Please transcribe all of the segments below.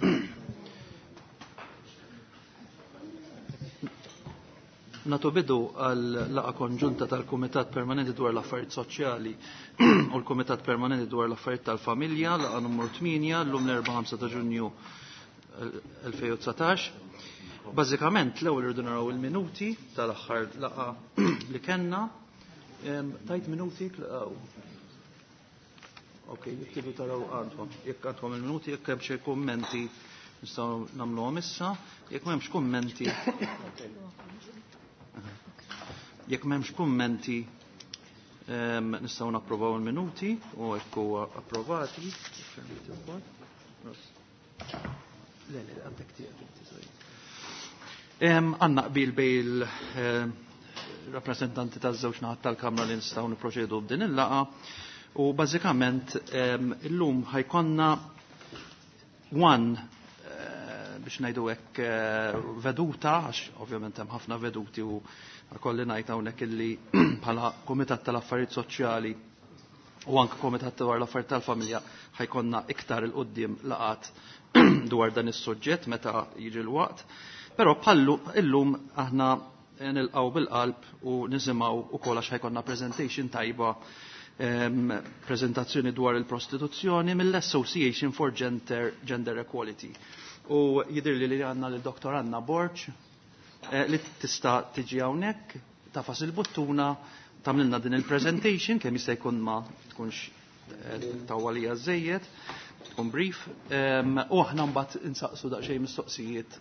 Natu bidu għal laqa konġunta tal-Kumitat Permanenti dwar l-Affarijiet Soċjali u l-Kumitat Permanenti dwar l-Affarijiet tal-Familja, laqa numru 8 l-lum l-4 ta' Ġunju 2019. Bażikament l-ewwel irridu naraw il-minuti tal-aħħar laqa li kellna. Tajt minuti tlaqgħu. Okay, jittibu taraw għandhom. Jekk għandhom il-minuti, jekk hemm xi kummenti nistgħu nagħmluhom issa, jekk m'hemmx kummenti. Jekk m'hemmx kummenti nistgħu napprovaw il-minuti u hekk huwa approvati. Għandna qbil bejn il-rappreżentanti taż-żewġ naħat tal-Kamra li nistgħu nipproċedu b'din il-laqa u bażikament illum ħajkonna biex ngħidu hekk veduta għax ovvjament hemm ħafna veduti u kolli ngħid hawnhekk illi bħala Kumitat tal-Affarijiet Soċjali u anke Kumitat dwar l-Affarijiet tal-Familja ħajkonna iktar il-qudiem laqat dwar dan is-suġġett meta jiġi l-waqt. Però bħallu illum aħna nilqgħu bil-qalb u nisimgħu ukoll għax ħajkonna presentation tajba prezentazzjoni dwar il-prostituzzjoni mill-Association for Gender Equality. U jidirli li għanna l-Dr. Anna Borċ li tista' tiġi hawnhekk tafas il-buttuna tagħmilna din il-presentation kemm jista' jkun ma tkunx tawwalija żejjed, tkun brief, u aħna mbagħad insaqsu daqsxejn mistoqsijiet.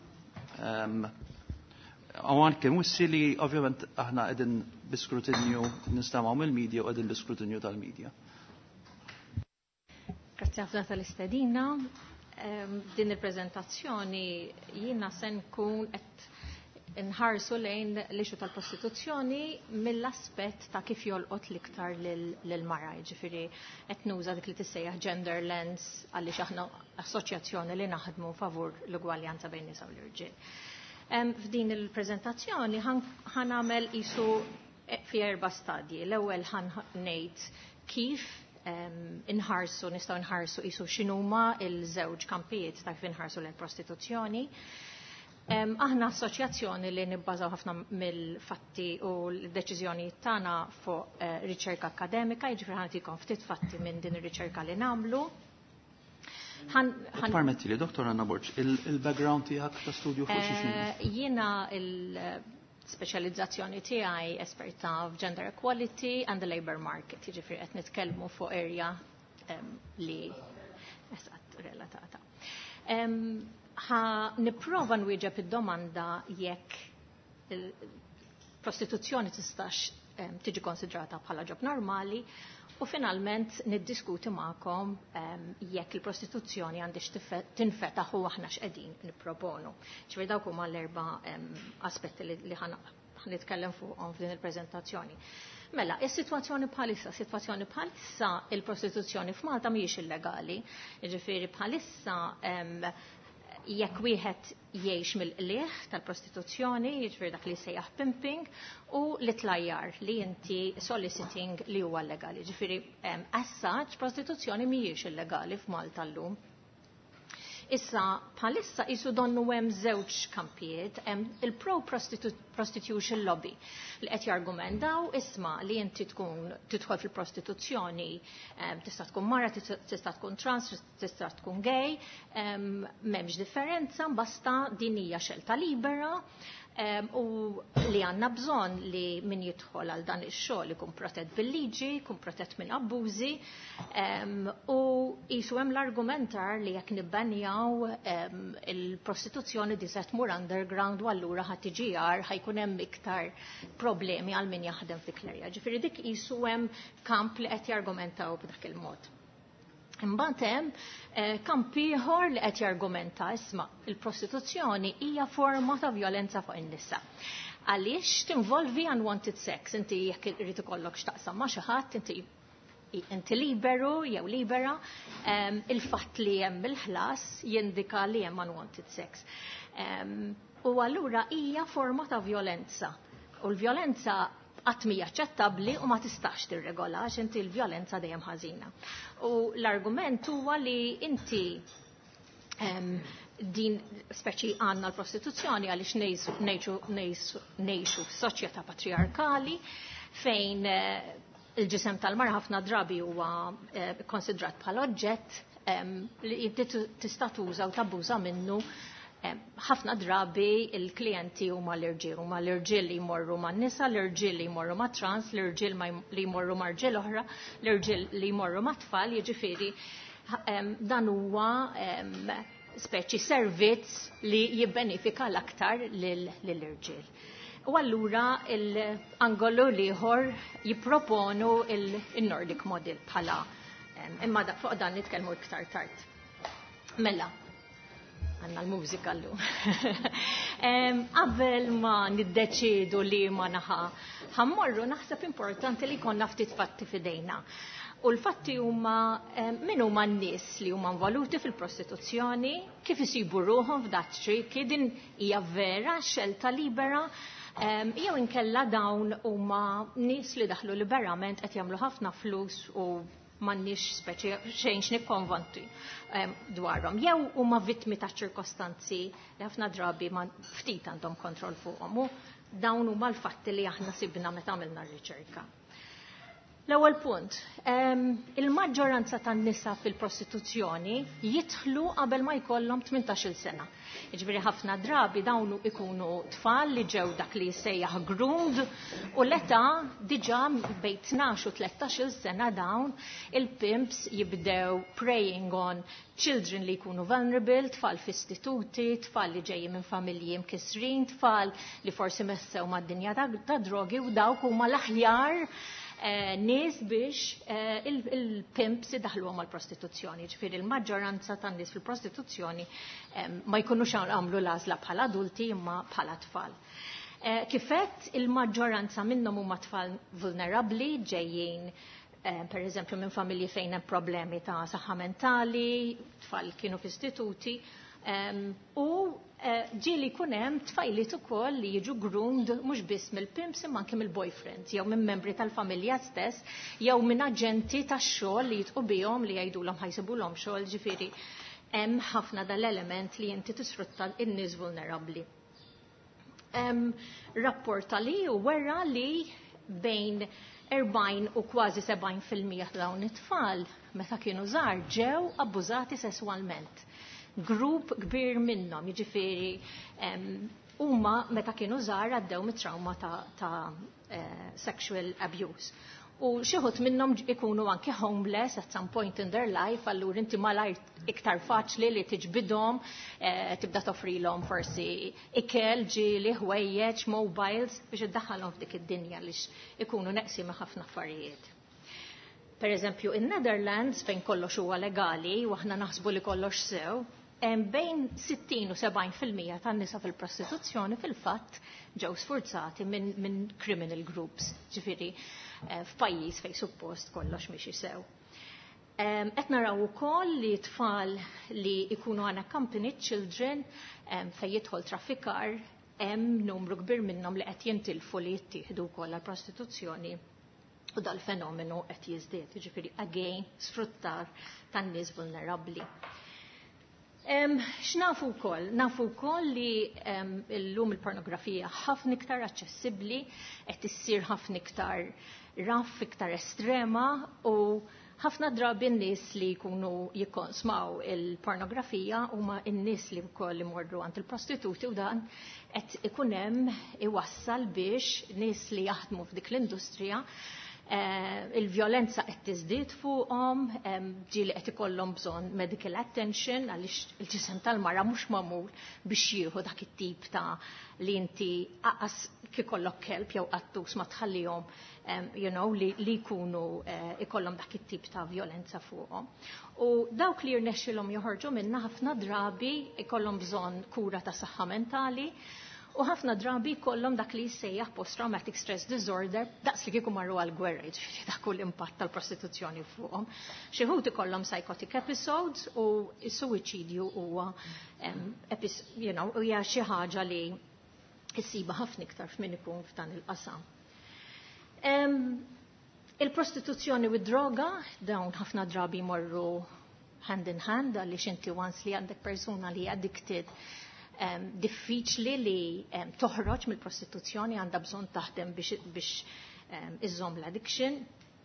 Għawan kem wissi li ovvjament aħna qegħdin biskrutinju nistamaw mill-medja u qegħdin biskrutinju tal-medja. Grazzi ħafna tal-istedina. Din il-preżentazzjoni jiena se nkun qed inħarsu lejn l-ixu tal-prostituzzjoni mill-aspett ta' kif jolqot l-iktar lil-mara. Ġifieri qed nuża dik li tissejjaħ gender lens għaliex aħna assoċjazzjoni li naħdmu favur l-ugwaljanza bejn nisa u l-irġiel. F'din il-prezentazzjoni ħanamel isu fi 4 stadji. L-ewwel ngħid kif nistgħu nħarsu isu x'inhuma l-żewġ kampijiet ta' kif inħarsu l-prostituzzjoni. Aħna assoċjazzjoni li nibbażaw ħafna mill-fatti u l-deċiżjonijiet tagħna fuq riċerka akademika, jiġifieri ħantikom ftit fatti minn din ir-riċerka li nagħmlu. Permetti li, Dr. Anna Borċ, il-background tiegħek ta' studju fuq xi Jiena il-speċjalizzazzjoni tiegħi esperta f'gender equality and the labor market, jiġifieri qed nitkellmu fuq area li relatata. Nipprova nwieġeb id-domanda jekk il-prostituzzjoni tistax tiġi konsidrata bħala ġob normali. U finalment niddiskuti magħkom jekk il-prostituzzjoni għandix tinfetaħ u aħna x'qegħdin nipproponu. Ġifieri dawk huma l-4 aspetti li ħanitkellem fuqhom f'din il-preżentazzjoni. Mela, is-sitwazzjoni bħalissa il-prostituzzjoni f'Malta mhijiex illegali. Jiġifieri bħalissa jekk wieħed jgħix mill-qlieħ tal-prostituzzjoni, jiġifieri dak li sejjaħ pimping, u l-itlajjar li inti soliciting li huwa legali. Jiġifieri as such prostituzzjoni mhijiex illegali f'Malta llum. Issa bħalissa isu donnu hemm żewġ kampijiet, il-pro-prostitution lobby li qed jargumentaw isma' li inti tidħol fil-prostituzzjoni tista' tkun mara, tista' tkun trans, tista' tkun gay, m'hemmx differenza, basta din hija xelta libera. U li għandna bżonn li min jidħol għal dan ix-xogħol ikun protett bil-liġi, ikun protett minn abbużi, u qisu hemm l-argumentar li jekk nibbanjaw il-prostituzzjoni di se tmur underground u allura ħadd tiġijar ħajkun hemm iktar problemi għal min jaħdem fi klerja. Ġifieri dik qisu hemm kamp li qed jargumentaw b'dak il-mod. Imbagħad hemm kamp ieħor li qed jargumenta isma' il-prostituzzjoni hija forma ta' vjolenza fuq in-nisa. Għaliex tinvolvi unwanted sex, inti jekk irid ikollok x'taqsam ma' xi ħadd, inti liberu jew libera, il-fatt li hemm il-ħlas jindika li hemm unwanted sex. U allura hija forma ta' vjolenza. U l-vjolenza qatt mija aċċettabbli u ma tistax tirregola għax inti l-vjolenza dejjem ħażina. U l-argument huwa li inti din speċi għanna l-prostituzzjoni għaliex nejxu f'soċjetà patriarkali fejn il-ġisem tal-mara ħafna drabi huwa konsidrat bħal oġġett li tista' tuża u tabbuża minnu. Ħafna drabi il-klijenti huma l-irġiel li jmorru man-nisa, l-irġiel li jmorru mat-trans, l-irġiel li jmorru mar-ġiel oħra, l-irġiel li jmorru mat-tfal, jiġifieri dan huwa speċi servizz li jibbenefika l-aktar lill-irġiel. U allura l-angolu liħor jipproponu il-Nordic model bħala imma fuq dan nitkellmu iktar tard. Mela, għanna l-mużika l-lum. Qabel ma niddeċidu li ma ħammorru naħseb importanti li konna ftit fatti fidejna. U l-fatti huma min huma n-nies li huma involuti fil-prostituzzjoni, kif isibu ruħhom f'dat triki, din hija vera xelta libera, jew inkella dawn huma nies li daħlu liberament qed jagħmlu ħafna flus u m'għandniex speċi xejn nikkonvanti dwarhom. Jew huma vittmi ta' ċirkostanzi li ħafna drabi ma ftit għandhom kontroll fuqhom u dawn huma l-fatti li aħna sibna meta għamilna r-riċerka. L-ewwel punt, il-maġġoranza tan-nisa fil-prostituzzjoni jidħlu qabel ma jkollhom 18-il sena. Jiġifieri ħafna drabi dawn ikunu tfal li ġew dak li jsejjaħ groomed u l-età diġà bejn 12 u 13-il sena dawn il-pimps jibdew preying on children li jkunu vulnerable, tfal f'istituti, tfal li ġejjin minn familji mkisrin, tfal li forsi messew mad-dinja ta' drogi u dawk huma l-aħjar nies biex il-pimps idaħluhom mal-prostituzzjoni. Ġifieri il-maġġoranza tan-nies fil-prostituzzjoni ma jkunux għamlu l-għażla bħala adulti imma bħala tfal. Kifet il-maġġoranza minnhom huma tfal vulnerabbli ġejjin per eżempju minn familji fejn hemm problemi ta' saħħa mentali, tfal kienu f'istituti u ġieli jkun hemm tfajliet ukoll li jiġu groomed mhux biss mill-pimps imma anke mill-boyfriends jew minn membri tal-familja stess jew minn aġenti tax-xogħol li jitqu bihom li jgħidulhom ħajsibulhom xogħol, ġifieri hemm ħafna dal-element li inti tisfrutta n-nies vulnerabbli. Rapporta li wera li bejn 40 u kważi 70% dawn it-tfal meta kienu żgħar ġew abbużati sesswalment. Grupp kbir minnhom, jiġifieri huma meta kienu żgħar għaddew mit-trauma ta' sexual abuse. U xi ħut minnhom ikunu anke homeless at some point in their life, allura inti malajr iktar faċli li tiġbidhom, tibda toffrilhom forsi ikel, ġieli, ħwejjeġ, mobiles biex iddaħħalhom f'dik id-dinja li ikunu neqsi ma' ħafna affarijiet. Per eżempju, in-Netherlands fejn kollox huwa legali u aħna naħsbu li kollox sew, bejn 60 u 70% tan-nisa fil-prostituzzjoni fil-fatt ġew sfurzati minn criminal groups, ġifieri f'pajjiż fejn suppost kollox mixi sew. Qed naraw ukoll li tfal li jkunu unaccompanied children fejn jidħol traffikar hemm numru kbir minnhom li qed jintilfu li jittieħdu wkoll għall-prostituzzjoni u dal-fenomenu qed jiżdied, jiġifieri again sfruttar tan-nies vulnerabbli. X'nafu wkoll? Nafu wkoll li llum il-pornografija ħafna iktar aċċessibbli, qed issir ħafna iktar raff, iktar estrema u ħafna drabi n-nies li jkunu jikkonsmaw il-pornografija huma n-nies li wkoll imorru għand il-prostituti u dan qed ikun hemm iwassal biex nies li jaħdmu f'dik l-industrija il-vjolenza qed tiżdied fuqhom, ġieli qed ikollhom bżonn medical attention għaliex il-ġisem tal-mara mhux magħmul biex jieħu dak it-tip ta' li inti aqas kikollok kelb jew qattus ma tħallihom li jkunu ikollhom dak it-tip ta' vjolenza fuqhom. U dawk li jirnexxilhom joħorġu minnha ħafna drabi ikollhom bżonn kura ta' saħħa mentali. U ħafna drabi kollhom dak li jsejjaħ post-traumatic stress disorder, daqs li kieku marru għal-gwerra, ġifieri dak kull impatt tal-prostituzzjoni fuqhom. Xi ħud ikollhom psychotic episodes u s-suwiċidju huwa hija xi ħaġa li issiba ħafna iktar f'min ikun f'dan il-qasam. Il-prostituzzjoni u d-droga dawn ħafna drabi morru hand in hand għaliex inti once li għandek persuna li addicted diffiċli li toħroġ mill-prostituzzjoni għandha bżonn taħdem biex iżżomm l-addiction.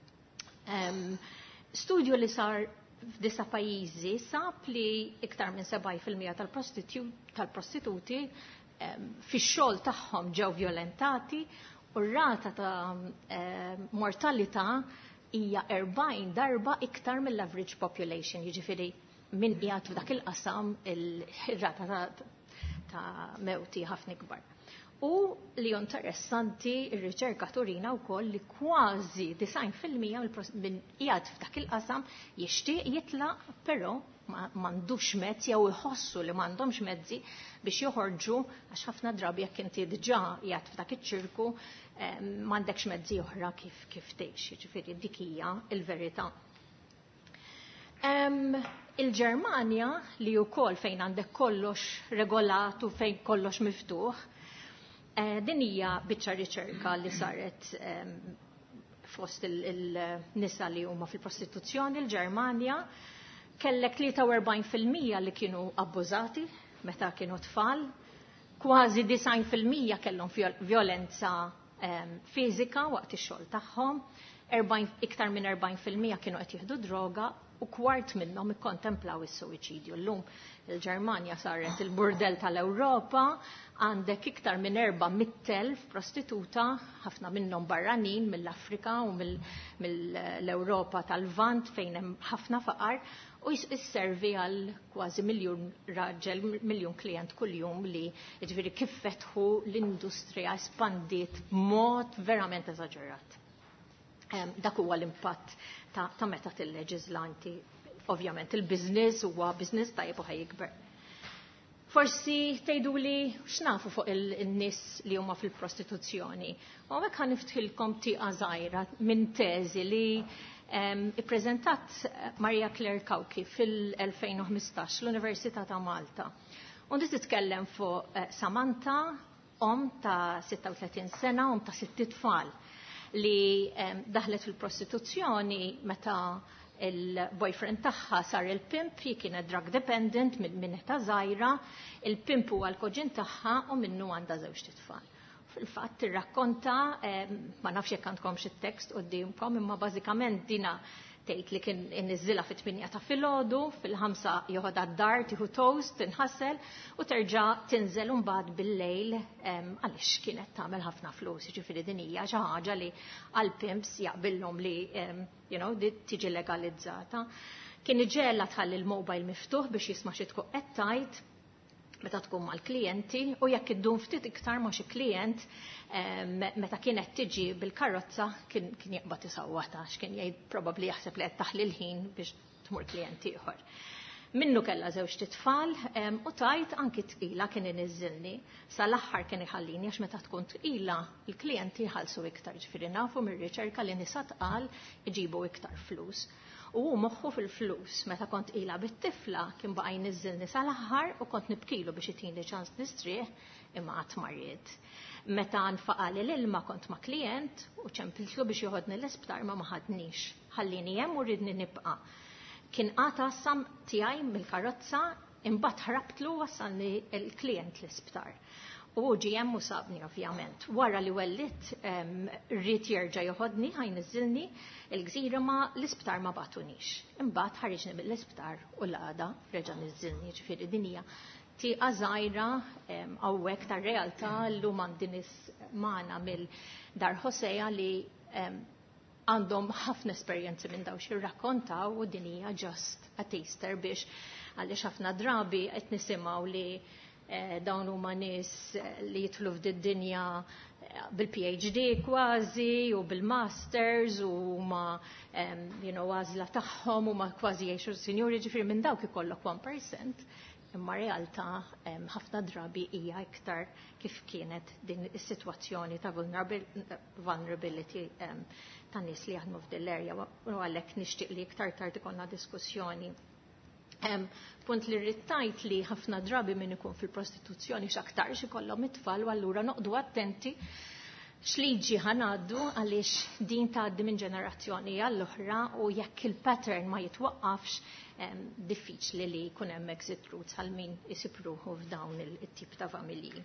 Studju li sar f'disa pajjiżi sab li iktar minn 70% tal-prostituti fix-xogħol tagħhom ġew violentati u r-rata ta' mortalità hija 40 darba iktar mill-average population, jiġifieri min qiegħed f'dak il-qasam ir-rata ta' mewti ħafna ikbar. U li interessanti ir-riċerka turina wkoll li kważi 90% min qiegħed f'dak il-qasam jixtieq jitlaq però m'għandux mezz jew iħossu li m'għandhomx mezzi biex joħorġu għax ħafna drabi jekk inti diġà qiegħed f'dak iċ-ċirku m'għandekx mezzi oħra kif tgħix, jiġifieri dik hija l-verità. Il-Ġermanja li wkoll fejn għandek kollox regolat u fejn kollox miftuħ, din hija biċċa riċerka li saret fost il-nisa li huma fil-prostituzzjoni. Il-Ġermanja kellek 43% li kienu abbużati meta kienu tfal, kważi 90% kellhom violenza fiżika waqt ix-xogħol tagħhom, iktar minn 40% kienu qed jieħdu droga u kwart minnhom ikkontemplaw is-suwiċidju. Llum il-Ġermanja saret il-burdell tal-Ewropa, għandek iktar minn 400,000 prostituta, ħafna minnhom barranin mill-Afrika u mill-Ewropa tal-Lvant fejn hemm ħafna faqar u jisservi għal kważi 1 miljun raġel, 1 miljun klient kuljum li jiġifieri kif fetħu l-industrija espandiet b'mod verament eżaġerat. Dak huwa l-impatt ta' meta tilleġislanti. Ovvjament il-business huwa business tajjeb u ħajjikber. Forsi tgħiduli x'nafu fuq in-nies li huma fil-prostituzzjoni. U hekk ħaniftħilkom tieqa żgħira minn teżi li ippreżentat Maria Claire Kauki fil-2015 l-Università ta' Malta. U di titkellem fuq Samantha, ta' 36 sena, ta' 6 tfal li daħlet fil-prostituzzjoni meta il-boyfriend tagħha sar il-pimp, hi kienet drug dependent minn ta' żgħira, il-pimp huwa l-koġin tagħha u minnu għandha 2 tfal. Fil-fatt tirrakkonta, ma nafx jekk għandkomx it-tekst qudiemkom, imma bażikament dina tgħid li kien inniżilha fit-8 ta' filgħodu, fil-5 joħodha d-dar tieħu toast, tinħassel u terġa' tinżel mbagħad bil-lejl għaliex kienet tagħmel ħafna flus, jiġifieri din hija xi ħaġa li għall-pimps jaqbilhom li tiġi legalizzata. Kien iġela tħalli l-mobile miftuħ biex jisma' xi tkun qed tgħid meta tkun mal-klijenti u jekk iddum ftit iktar ma' xi klient meta kienet tiġi bil-karozza kien jaqbad isawwata għax kien jgħid probabbli jaħseb li qed taħli l-ħin biex tmur klient ieħor. Minnu kellha 2 tfal u tajt anki tqila kien iniżilni sal-aħħar kien iħallini għax meta tkun tqila il-klijenti jħallsu iktar, ġifieri nafu mir-riċerka li nisa tqal iġibu iktar flus. U moħħu fil-flus, meta kont ila bit-tifla kien baqa' jniżżilni sal-aħħar u kont nibkilu biex itini ċans nistrieħ imma qatt ma rrid. Meta nfaqali l-ilma kont ma' klient u ċempiltlu biex joħodni l-isptar ma ħadnix. Ħallini hemm u rridni nibqa'. Kien qata sam tiegħi mill-karozza imbagħad ħrabtlu wassalni l-klient l-isptar. U ġi hemm u sabni ovvjament. Wara li wellit rrid jerġa' joħodni ħajniżilni il-gżira ma l-isptar ma batunix. Imbagħad ħarriġni mill-isptar u l-għada reġa' niżilni, ġifieri din hija tieqa żgħira hawnhekk tar-realtà llum għandi nies magħna mill-Dar Ħosea li għandhom ħafna esperjenzi minn dawn xirrakkontaw u din hija just a taster biex għaliex ħafna drabi qed nisimgħu li dawn huma nies li jidħlu f'did-dinja bil-PhD kważi u bil-masters u huma għażla tagħhom huma kważi jgħixu sinjuri, ġifieri minn dawk ikollok 1%, imma realtà ħafna drabi hija iktar kif kienet din is-sitwazzjoni ta' vulnerability ta' nies li jaħdmu f'din l-erja u għalhekk nixtieq li iktar tard ikollna diskussjoni. Punt li rrittajt li ħafna drabi min ikun fil-prostituzzjoni x'aktar ikollhom it-tfal u allura noqdu attenti x'liġi ħanaddu għaliex din tgħaddi minn ġenerazzjoni għall-oħra u jekk il-pattern ma jitwaqqafx diffiċli li jkun hemm exit routes għal min isipruħu f'dawn it-tip ta' familji.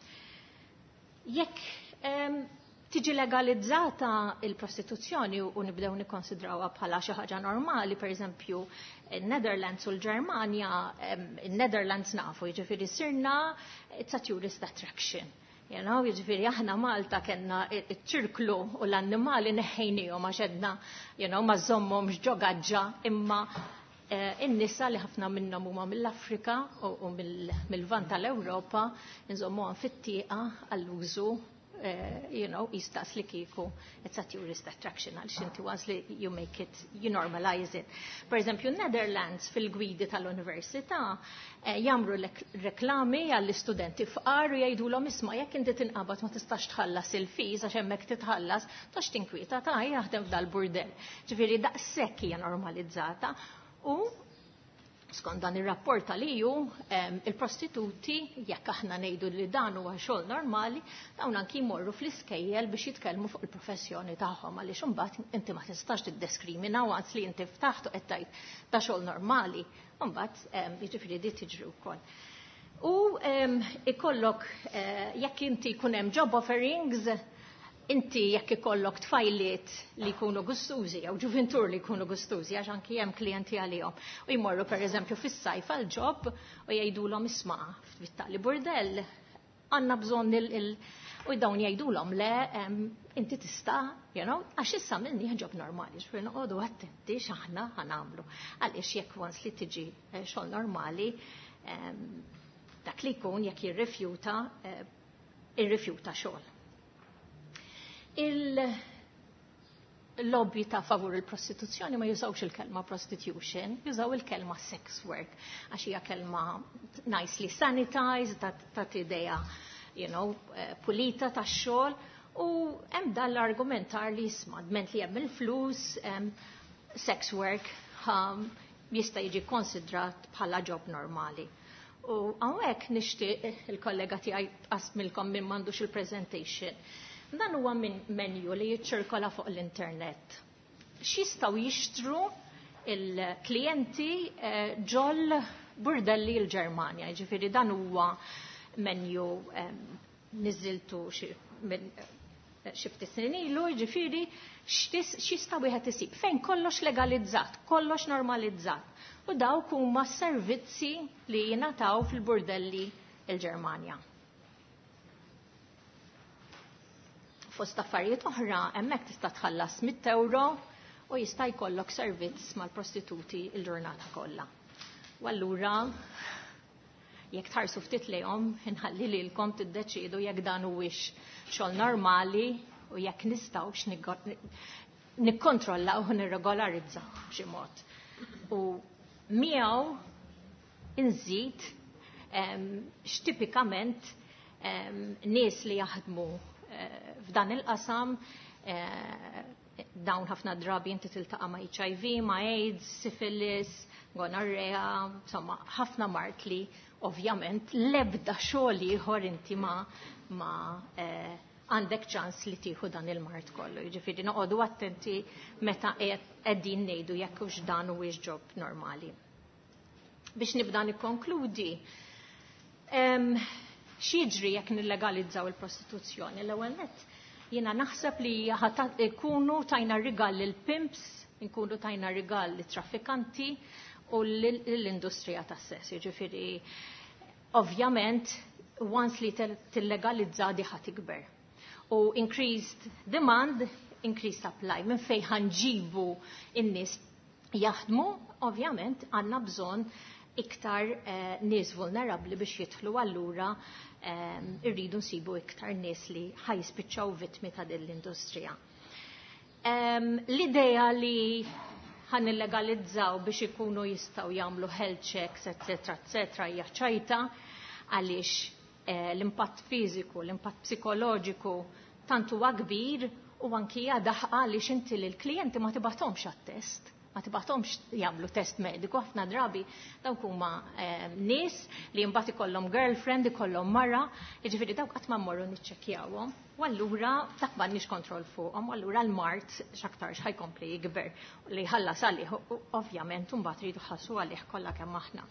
Jekk tiġi legalizzata il-prostituzzjoni u nibdew nikkonsidrawha bħala xi ħaġa normali, pereżempju in-Netherlands u l-Ġermanja, in-Netherlands nafu jiġifieri sirna it's a tourist attraction. Jiġifieri aħna Malta kellna iċ-ċirklu u l-annimali neħħejnihom għax għedna ma żommhomx ġogaġġa imma in-nisa li ħafna minnhom huma mill-Afrika u mill-Lvant tal-Ewropa inżommuhom fit-tieqa għall-użu jistas li kieku it's a tourist attraction għaliex inti once li you normalize it. Per eżempju, Netherlands fil-gwidi tal-università jagħmlu reklami għall-istudenti fqar u jgħidulhom isma' jekk inti tinqabad ma tistax tħallas il-fees għax hemmhekk titħallas tax tinkwieta ta' jaħdem f'dal-burdell. Ġifieri daqshekk hija normalizzata u skont dan ir-rapport tal-EU, il-prostituti, jekk aħna ngħidu li dan huwa xogħol normali, dawn anki jmorru fl-iskejjel biex jitkellmu fuq il-professjoni tagħhom għaliex imbagħad inti ma tistax tiddiskrimina waqt li inti ftaħtu qed tgħid ta' xogħol normali, u mbagħad jiġifieri di tiġri wkoll. U ikollok jekk inti jkun hemm job offerings, inti jekk ikollok tfajliet li jkunu gustużi jew ġuventur li jkunu gustużi għax anki hemm klijenti għalihom u jmorru pereżempju fis-sajf għal ġob u jgħidulhom isma' f'Vittali Burdell għandna bżonn u dawn jgħidulhom le inti tista' għax issa minni ġob normali ġifieri noqogħdu attenti x'aħna ħanagħmlu għaliex jekk once li tiġi xogħol normali dak li jkun jekk jirrifjuta xogħol. Il-lobby ta' favur il-prostituzzjoni ma jużawx il-kelma prostitution, jużaw il-kelma sex work, għax hija kelma nicely sanitized, ta' idea, pulita ta' xogħol, u hemm dan l-argumentar li jisma' dment li hemm il-flus, sex work jista' jiġi konsidrat bħala job normali. U hawnhekk nixtieq il-kollega tiegħi tqasmilkom minn m'għandux il-presentation. Dan huwa menju li jiċċirkola fuq l-internet. X'jistgħu jixtru il-klijenti ġol burdelli l-Ġermanja. Ġifieri dan huwa menju niżiltu xi ftit snin ilu, ġifieri x'jista' wieħed isib fejn kollox legalizzat, kollox normalizzat. U dawk huma servizzi li jingħataw fil-burdelli l-Ġermanja. Fost affarijiet oħra, hemmhekk tista' tħallas 100 euro u jista' jkollok servizz mal-prostituti l-ġurnata kollha. U allura jekk tħarsu ftit lejhom inħalli lilkom tiddeċiedu jekk dan huwiex xogħol normali u jekk nistgħux nikkontrollaw u nirregolarizzaw b'xi mod. U miegħu inżid x'tipikament nies li jaħdmu f'dan il-qasam dawn ħafna drabi inti tiltaqa' ma' HIV, ma' AIDS, syphilis, gonorrea, insomma ħafna mart li ovvjament l-ebda xogħol ieħor inti ma għandek ċans li tieħu dan il-mart kollu. Jiġifieri noqogħdu attenti meta qegħdin ngħidu jekk hux dan huwiex job normali. Biex nibda nikkonkludi, x'jiġri jekk nillegalizzaw il-prostituzzjoni? L-ewwel nett jiena naħseb li ikunu tajna rigal lill-pimps, nkunu tajna rigal lit-traffikanti u l-industrija tas-sess. Jiġifieri ovvjament once li tillegalizza di ħadd ikber. U increased demand, increased supply. Minn fejn ħanġibu in-nies jaħdmu, ovvjament għandna bżonn iktar nies vulnerabbli biex jidħlu allura irridu nsibu iktar nies li ħajspiċċaw vittmi ta' din l-industrija. L-idea li ħan illegalizzaw biex ikunu jistgħu jagħmlu health checks, etc. hija ċajta għaliex l-impatt fiżiku, l-impatt psikoloġiku tant huwa kbir u anki hija daħqa għaliex inti lill-klijenti ma tibagħthomx għat-test. ma tibatomx jagħmlu test mediku, ħafna drabi dawk huma nies li mbagħad ikollhom girlfriend, ikollhom mara, jiġifieri dawk qatt ma mmorru niċċekkjawhom. U allura dak m'għandniex kontroll fuqhom, u allura l-mart x'aktarx ħajkompli jikber li jħallas għalih ovvjament u mbagħad iridu ħassu għalih kollha kemm aħna.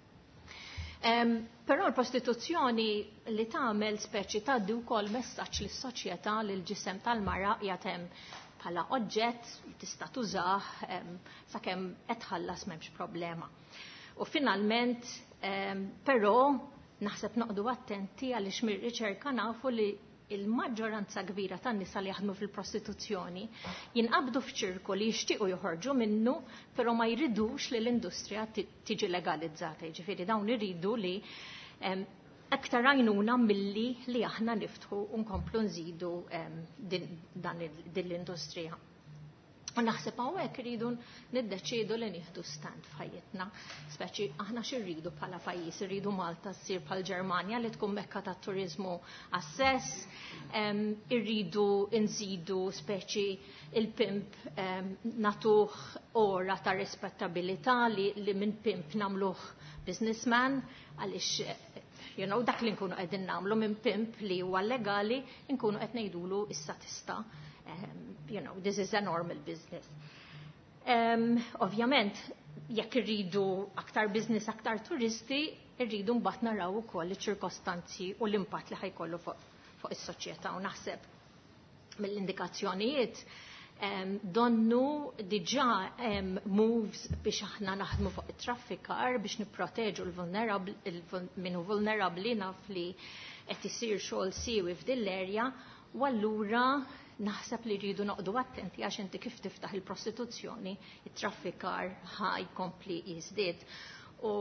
Però l-prostituzzjoni li tagħmel speċi tgħaddi wkoll messaġġ lis-soċjetà li l-ġisem tal-mara qiegħed hemm bħala oġġett li tista' tużah sakemm qed tħallas m'hemmx problema. U finalment però naħseb noqdu attenti għaliex mir-riċerka nafu li il-maġġoranza kbira tan-nisa li jaħdmu fil-prostituzzjoni jinqabdu f'ċirku li jixtiequ joħorġu minnu, però ma jridux li l-industrija tiġi legalizzata. Jiġifieri dawn iridu li aktar għajnuna milli li aħna niftħu u nkomplu nżidu din l-industrija. U naħseb hawnhekk iridu niddeċiedu li nieħdu stand f'ħajjitna, speċi aħna x'irridu bħala pajjiż, irridu Malta ssir bħal Ġermanja li tkun mekka tat-turiżmu għas-sess, irridu nżidu speċi il-pimp natuh ora ta' rispettabilità li minn pimp nagħmluh businessman għaliex dak li nkunu qegħdin nagħmlu minn pimp li huwa legali nkunu qed ngħidulu issa tista' this is a normal business. Ovvjament, jekk irridu aktar business, aktar turisti, irridu mbagħad naraw ukoll iċ-ċirkostanzi u l-impatt li ħajkollu fuq is-soċjetà. U naħseb mill-indikazzjonijiet donnu diġà moves biex aħna naħdmu fuq it-traffikar biex nipproteġu minnu vulnerabbli naf li qed isir xogħol siewi f'din l-erja u allura naħseb li rridu noqdu attenti għax inti kif tiftaħ il-prostituzzjoni, it-traffikar ħaj kompli jiżdied. U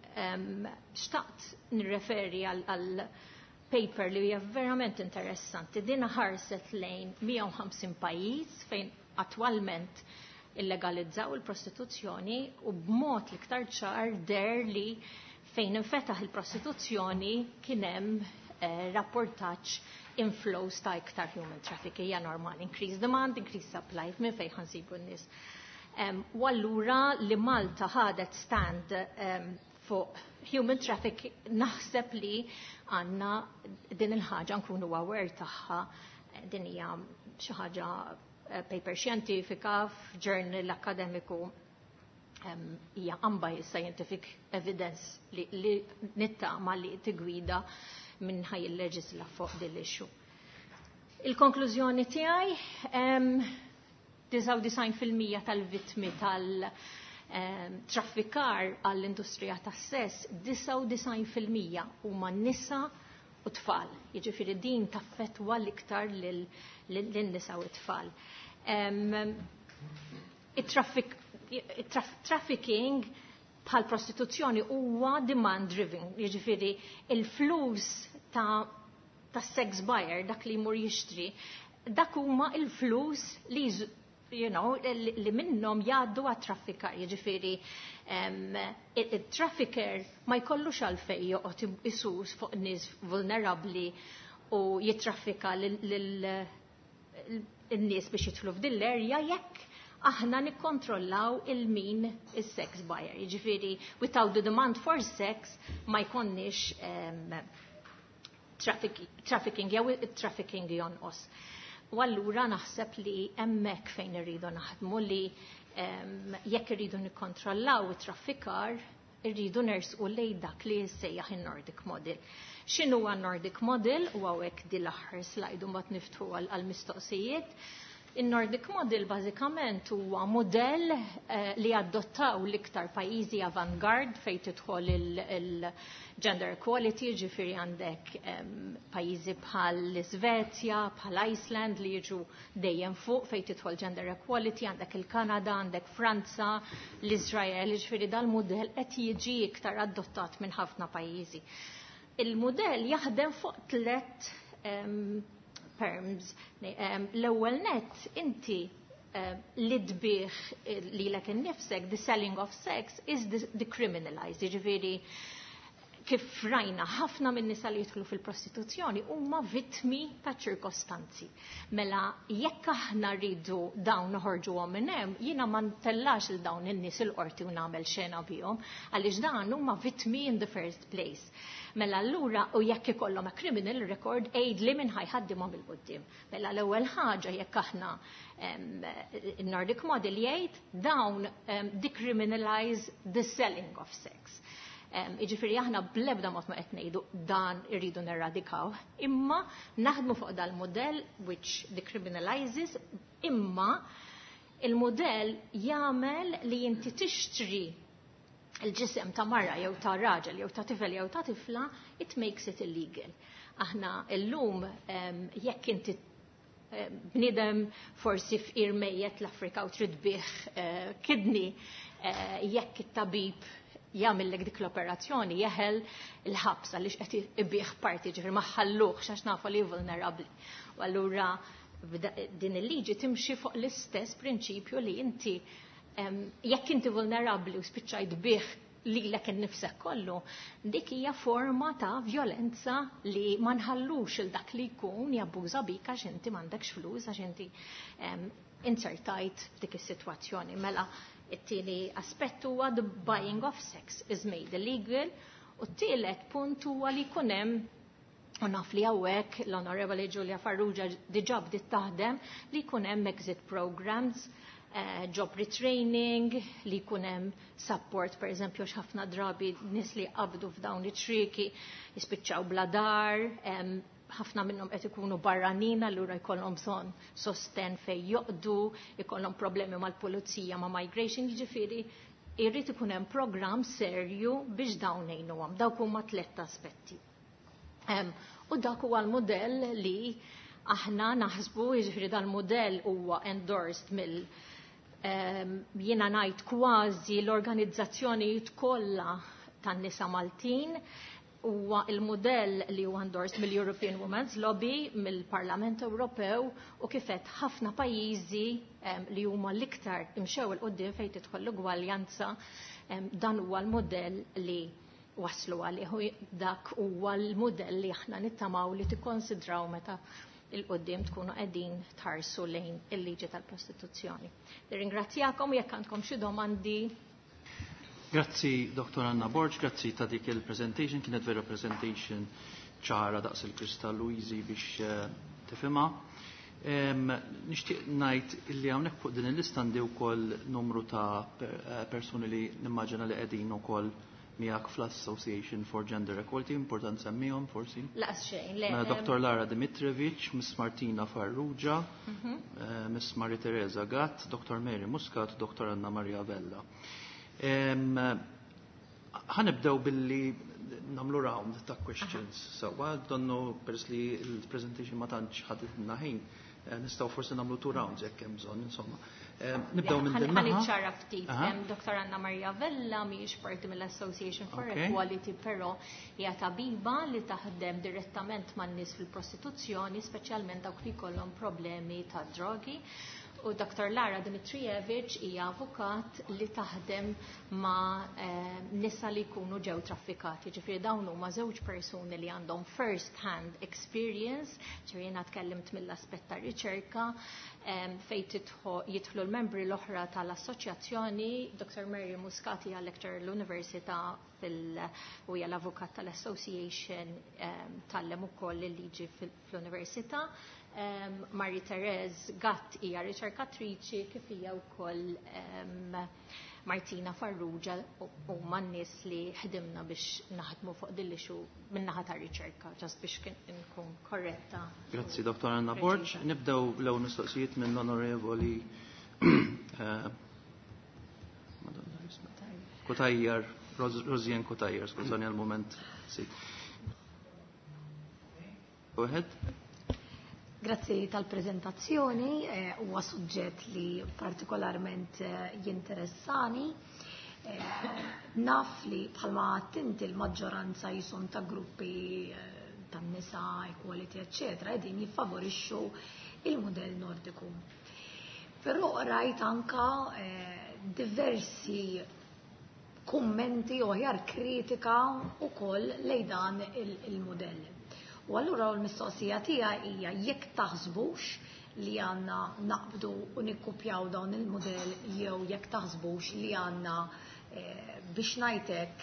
xtaqt nirreferi għal paper li hija verament interessanti. Dina ħarset lejn 150 pajjiż fejn attwalment illegalizzaw il-prostituzzjoni u b'mod l-iktar ċar der li fejn infetaħ il-prostituzzjoni kien hemm rapportaġġ inflows ta' iktar human trafficking hija normali, increase demand, increase supply, minn fejn ħansibu n-nies. U allura li Malta ħadet stand fuq human trafficking naħseb li għandna din il-ħaġa nkunu aware tagħha, din hija xi ħaġa paper xjentifika f'journal akademiku hija unbiased scientific evidence li nittama li tigwida minn ħaj il-leġisla fuq din l-issue. Il-konklużjoni tiegħi 99% tal-vittmi tal-traffikar għall-industrija tas-sess 99% huma nisa u tfal. Jiġifieri din taffettwa l-iktar lin-nisa u tfal. Trafficking bħal prostituzzjoni huwa demand driven, jiġifieri il-flus ta' sex buyer dak li jmur jixtri, dak huma il-flus li li minnhom jgħaddu għat-traffikar, jiġifieri il-trafficker ma jkollux għalfejn joqgħod isus fuq nies vulnerabbli u jitraffika lin-nies biex jidħlu f'din l-erja jekk aħna nikkontrollaw il-min is-sex buyer. Jiġifieri without the demand for sex ma jkollniex trafficking jew trafficking jonqos. U allura naħseb li hemmhekk fejn irridu naħdmu li jekk irridu nikkontrollaw it-traffikar irridu nersqu lejn dak li jsejjaħ in-Nordic Model. X'inhu huwa Nordic Model u hawnhekk din l-aħħar slide u mbagħad niftħu għall-mistoqsijiet. Il-Nordic Model bażikament huwa modell li adottaw l-iktar pajjiżi avantgard fejn tidħol il-gender equality, ġifieri għandek pajjiżi bħal l-Iżvezja, bħal Iceland li jiġu dejjem fuq fejn tidħol gender equality, għandek il-Kanada, għandek Franza, l-Iżrael, ġifieri dal-modell qed jiġi iktar adottat minn ħafna pajjiżi. Il-modell jaħdem fuq 3 terms. L-ewwel net inti li tbieħ lilek innifsek, the selling of sex is decriminalized. Jiġifieri kif rajna ħafna minn nisa li jidħlu fil-prostituzzjoni huma vittmi ta' ċirkostanzi. Mela jekk aħna rridu dawn noħorġuhom minn hemm, jiena ma ntellax il dawn in-nies il-qorti u nagħmel xena bihom għaliex dan huma vittmi in the first place. Mela allura u jekk ikollhom a criminal record aid li minn ħajħaddimhom il-qudiem. Mela l-ewwel ħaġa jekk aħna in-Nordic model jgħid dawn decriminalize the selling of sex. Iġifieri aħna bl-ebda mod ma qed ngħidu dan irridu neradikaw, imma naħdmu fuq dal-modell which decriminalizes, imma il-modell jagħmel li inti tixtri il-ġisem ta' marra jew ta' raġel jew ta' tifel jew ta' tifla, it makes it illegal. Aħna illum jekk inti bnidem forsi f'qir mejjed l-Afrika u trid bih kidni, jekk it-tabib jagħmellek dik l-operazzjoni jeħel il-ħabs għaliex qed ibih parti ġifier ma ħalluhx għax nafu li vulnerabbli. U allura din il-liġi timxi fuq l-istess prinċipju li inti jekk inti vulnerabbli u spiċċajt bih lilek innifsek kollu, dik hija forma ta' violenza li ma nħallux il dak li jkun jabbuża bik għax inti m'għandekx flus għax inti insertajt f'dik is-sitwazzjoni. Mela it-tieni aspett huwa the buying of sex is made illegal u t-tielet punt huwa li jkun hemm u naf li hawnhekk l-Onorevoli Giulia Farrugia diġà bdiet taħdem li jkun hemm exit programs, job retraining, li jkun hemm support pereżempju ħafna drabi nies li qabdu f'dawn it-triki jispiċċaw bla dar, ħafna minnhom qed ikunu barranin allura jkollhom bżonn sosten fejn joqdu, jkollhom problemi mal-pulizija ma' migration, jiġifieri jrid ikun hemm programm serju biex dawn ngħinuhom. Dawk huma tliet aspetti. U dak huwa l-modell li aħna naħsbu, jiġifieri dal-modell huwa endorsed mill jiena ngħid kważi l-organizzazzjonijiet kollha tan-nisa Maltin, huwa il-modell li huwa endorsed mill-European Women's Lobby, mill-Parlament Ewropew u kifet ħafna pajjiżi li huma l-iktar imxew il-qudiem fejn tidħol l-ugwaljanza, dan huwa l-modell li waslu għalih, dak huwa l-modell li aħna nittamaw li tikkonsidraw meta il-qoddim tkunu qegħdin tħarsu lejn il-liġi tal-prostituzzjoni. Nirringrazzjakom jekk għandkom xi domandi. Grazzi Dr. Anna Borg, grazzi ta' dik il-presentation, kienet vera presentation ċara daqs il-Kristall Luizi biex tifhimha. Nixtieq ngħid illi hawnhekk fuq din il-lista għandi wkoll numru ta' persuni li nimmaġina li qegħdin ukoll miegħek fl-Association for Gender Equality, important semmihom forsi. Laqas xejn, le. Dr. Lara Dimitrievich, Miss Martina Farrugia, Miss Maria Teresa Gatt, Dr. Mary Muscat, Dr. Anna Maria Vella. Ħanibdew billi namlu round ta' questions. So, donnu pers li il-presentation ma tantx ħaditna ħin, nistgħu forsi namlu 2 rounds jekk hemm bżonn, insomma. Nibdew minn din naħa. Ħaniċċara ftit. Dr. Anna Maria Vella mhijiex parti mill-Association for Equality, però hija tabiba li taħdem direttament man-nies fil-prostituzzjoni, speċjalment dawk li jkollhom problemi ta' drogi. U Dr. Lara Dimitrievich hija avukat li taħdem ma' nisa li jkunu ġew traffikati. Ġifieri dawn huma żewġ persuni li għandhom first hand experience, ġifieri jiena tkellimt mill-aspett ta' riċerka fejn jidħlu l-membri l-oħra tal-assoċjazzjoni. Dr. Mary Muscati hija lecturer l-Università u hija l-avukat tal-Association tallem ukoll il-liġi fl-Università. Marie Therese Gatt hija riċerkatriċi kif hija wkoll Martina Farrugia u man-nies li ħdimna biex naħdmu fuq din l-ixu min-naħa ta' riċerka, ġast biex nkun korretta. Grazzi, Dr. Anna Borg. Nibdew l-ewwel mistoqsijiet minn l-Onorevoli Kutajjar, Rosien Kutajjar, skużani għal-moment. Go ahead. Grazzi tal-prezentazzjoni, huwa suġġett li partikolarment jinteressani. Naf li bħalma tinti l-maġġoranza jisom ta' gruppi tan-nisa, equality, eccetera, qegħdin jiffavorixxu il-mudell nordiku. Però rajt anka diversi kummenti u aħjar kritika wkoll lejn dan il-modell. U allura l-mistoqsija tiegħi hija jekk taħsbux li għandna naqbdu u nikkupjaw dawn il-modell jew jekk taħsbux li għandna biex ngħidlek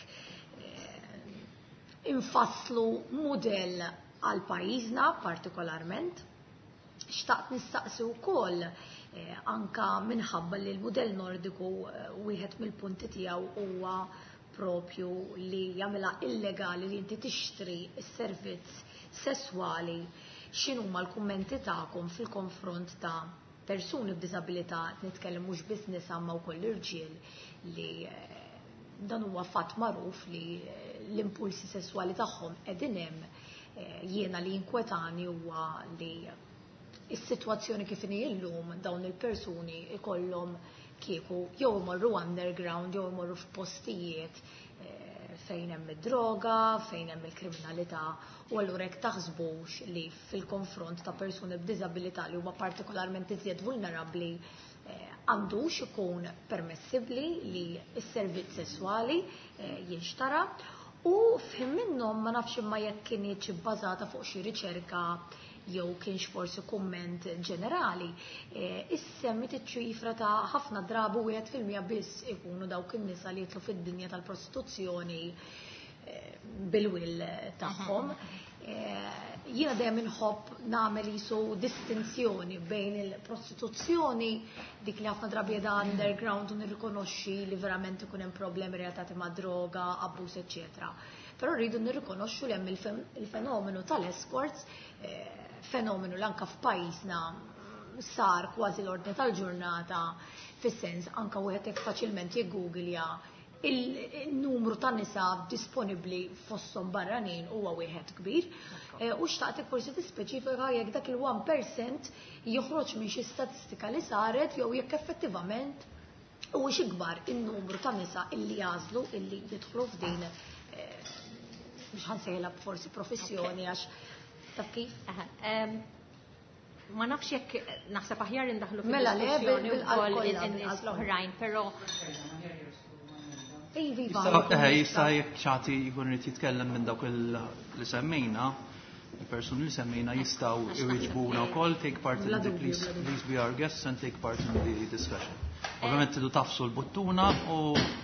infasslu modell għal pajjiżna partikolarment. Xtaqt nistaqsi wkoll anka minħabba li l-modell nordiku wieħed mill-punti tiegħu huwa propju li jagħmilha illegali li inti tixtri s-servizz sesswali. X'inhuma l-kummenti tagħkom fil-konfront ta' persuni b'diżabilità, nitkellem mhux biss nisa ma wkoll irġiel li dan huwa fatt magħruf li l-impulsi sesswali tagħhom qegħdin hemm. Jiena li jinkwetani huwa li is-sitwazzjoni kif inhi llum dawn il-persuni ikollhom kieku jew imorru underground jew imorru f'postijiet fejn hemm id-droga, fejn hemm il-kriminalità u allura hekk taħsbux li fil-konfront ta' persuni b'diżabilità li huma partikolarment iżjed vulnerabbli għandux ikun permessibbli li s-servizz sesswali jinxtara u f'him minnhom ma nafx imma jekk kienieċ bbażata fuq xi riċerka jew kienx forsi kumment ġenerali, issemmit iċ-ċifra ta' ħafna drabi 1% biss ikunu dawk in-nisa li jitlu fid-dinja tal-prostituzzjoni bil-will tagħhom. Jiena dejjem inħobb nagħmel isu distinzjoni bejn il-prostituzzjoni dik li ħafna drabi qiegħda underground u nirrikonoxxi li verament ikun hemm problemi relatati ma' droga, abbuż, eċetera. Però rridu nirrikonoxxu li hemm il-fenomenu tal-escorts, fenomenu li anke f'pajjiżna sar kważi l-ordni tal-ġurnata fis-sens anke wieħed hekk faċilment jiggooglja il-numru ta' nisa disponibbli fosthom barranin huwa wieħed kbir. U xtaqtek forsi tispeċifika jekk dak il-1% joħroġ minn xi statistika li saret jew jekk effettivament huwa xi kbar in-numru ta' nisa illi jażlu illi jidħlu f'din biex ħansejla forsi professjoni għax taf kif? Ma nafx jekk naħseb aħjar indaħlu fil-diskussjoni wkoll in-nies l-oħrajn, però Jista' jekk xagħti jkun irid jitkellem minn dawk li semmejna, il-persuni li semmejna jistgħu jwieġbuna wkoll take part in the please be our guests and take part in the discussion. Ovvjament tidu tafsu l-buttuna u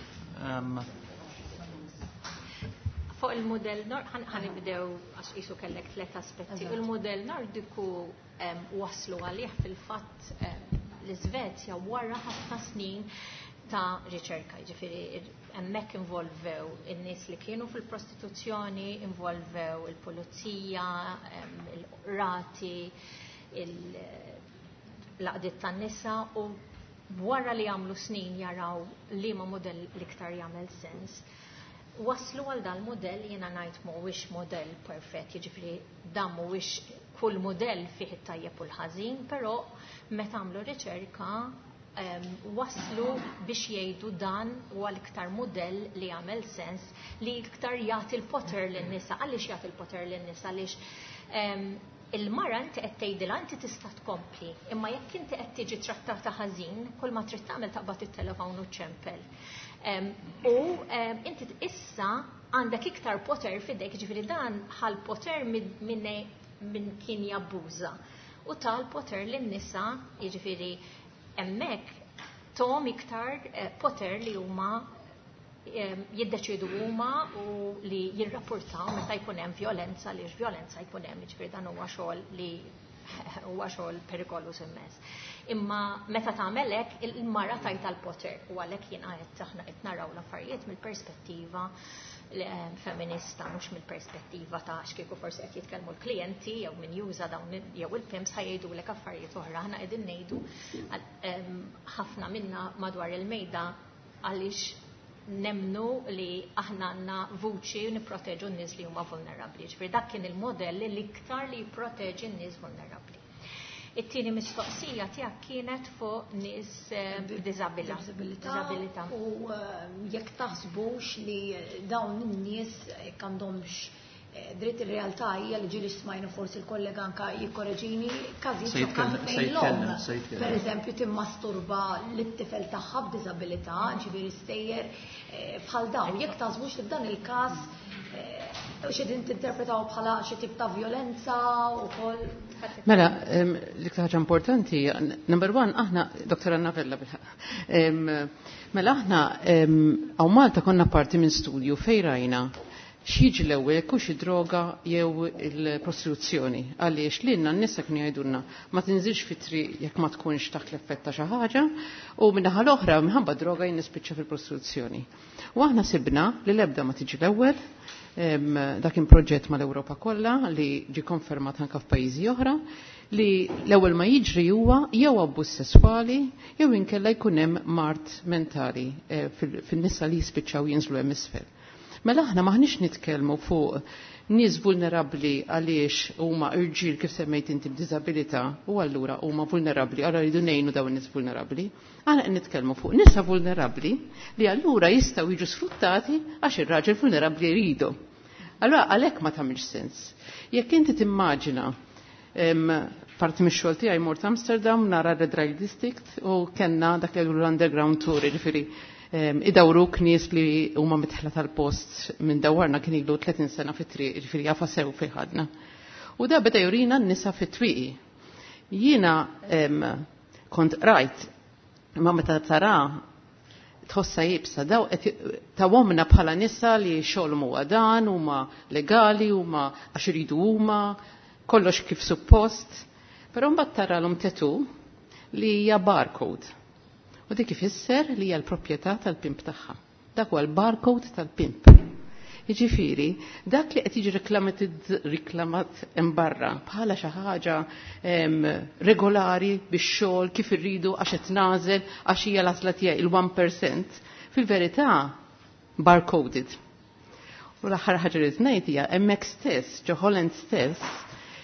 fuq il-modell ħanibdew għax qisu kellek tliet aspetti. Il-modell nordiku waslu għalih fil-fatt l-Iżvezja wara ħafna snin ta' riċerka, ġifieri hemmhekk involvew in-nies li kienu fil-prostituzzjoni, involvew il-pulizija, il-qrati, l-qdiet tan-nisa u wara li jagħmlu snin jaraw liema modell l-iktar jagħmel sens. Waslu għal dan modell jiena ngħid mhuwiex modell perfett, jiġifieri dan mhuwiex kull modell fih it-tajjeb u l-ħażin, però meta għamlu riċerka waslu biex jgħidu dan huwa l-iktar modell li jagħmel sens li l-iktar jagħti l-poter lin-nisa. Għaliex jagħti l-poter lin-nisa għaliex il-mara inti qed tgħidilha inti tista' tkompli, imma jekk inti qed tiġi trattata ħażin, kull ma trid tagħmel taqbad it-telefon u ċempel. U inti issa għandek iktar poter fidejk, ġifieri dan ħal poter minn kien jabbuża. U tal-poter lin-nisa, jiġifieri hemmhekk tom iktar poter li huma jiddeċidu huma u li jirrapportaw meta jkun hemm violenza li violenza jkun hemm, jiġifieri dan huwa xogħol li huwa xogħol perikolus immens. Imma meta tagħmel hekk il-mara tajta l-poter u għalhekk jiena aħna qed naraw l-affarijiet mill-perspettiva feminista mhux mill-perspettiva ta' x'kieku forsi qed jitkellmu l-klijenti jew min juża dawn jew il-pimps ħajjgħidulek affarijiet oħra. Aħna qegħdin ngħidu ħafna minna madwar il-mejda għaliex nemnu li aħna għandna vuċi u nipproteġu n-nies li huma vulnerabbli. Ġifieri dak kien il-modell li iktar li jipproteġi n-nies vulnerabbli. It-tieni mistoqsija tiegħek kienet fuq nies b'diżabilità. U jekk taħsbux li dawn in-nies jekk għandhomx dritt ir-realtà hija li ġieli smajna forsi l-kollega anka jikkoreġini każi Se jitkellem. Per eżempju timmasturba l-tifel tagħha b'diżabilità, ġifieri stejjer bħal dawn. Jekk tażbux li f'dan il-każ xedin tinterpretaw bħala xi tip ta' violenza wkoll. Mela, l-iktar ħaġa importanti, number one, aħna, Dr. Annavella mela aħna għaw Malta konna parti minn studju fejn rajna xieġi l-ewwel jekk xi droga jew il-prostituzzjoni. Għaliex lilna n-nisa kienu jgħidulna ma tinżilx fit-triq jekk ma tkunx taħt l-effett ta' xi ħaġa u min-naħa l-oħra minħabba droga jien nispiċċa fil-prostituzzjoni. U aħna sibna li l-ebda ma tiġi l-ewwel dak kien proġett mal-Ewropa kollha li ġi konfermat anke f'pajjiżi oħra li l-ewwel ma jiġri huwa jew abbuż sesswali jew inkella jkun hemm mart mentali fin-nisa li jispiċċaw jinżlu hemm isfel. Mela aħna maħniex nitkellmu fuq nies vulnerabbli għaliex huma irġiel kif semmejt inti b'diżabilità u allura huma vulnerabbli allura jridu ngħinu dawn nies vulnerabbli. Aħna qed nitkellmu fuq nisa vulnerabbli li allura jistgħu jiġu sfruttati għax ir-raġel vulnerabbli jridu. Allura għalhekk ma tagħmilx sens. Jekk inti timmaġina parti mix-xogħol tiegħi mort Amsterdam nara Red Rail District u kellna dak li l-underground tour ġifieri idawruk nies li huma mitħla tal-post minn dawarna kien ilu 30 sena fit-triq, ġifieri jafa sew fejn ħadna. U da beda jurina n-nisa fit-twieqi. Jiena kont rajt imma meta tara tħossa jibsa daw tawomna bħala nisa li xogħolhom huwa dan huma legali huma għax iridu huma kollox kif suppost, però mbagħad taralhom tetu li hija barcode. U dik ifisser li hija l-proprjetà tal-pimp tagħha. Dak huwa l-barcode tal-pimp. Jiġifieri, dak li qed jiġi riklamat hemm barra bħala xi ħaġa regolari bix-xogħol kif irridu għax qed nażel għax hija l-għażla tiegħi il-1% fil-verità barcoded. U l-aħħar ħaġa li ngħid hija hemmhekk stess, ġo Holland stess,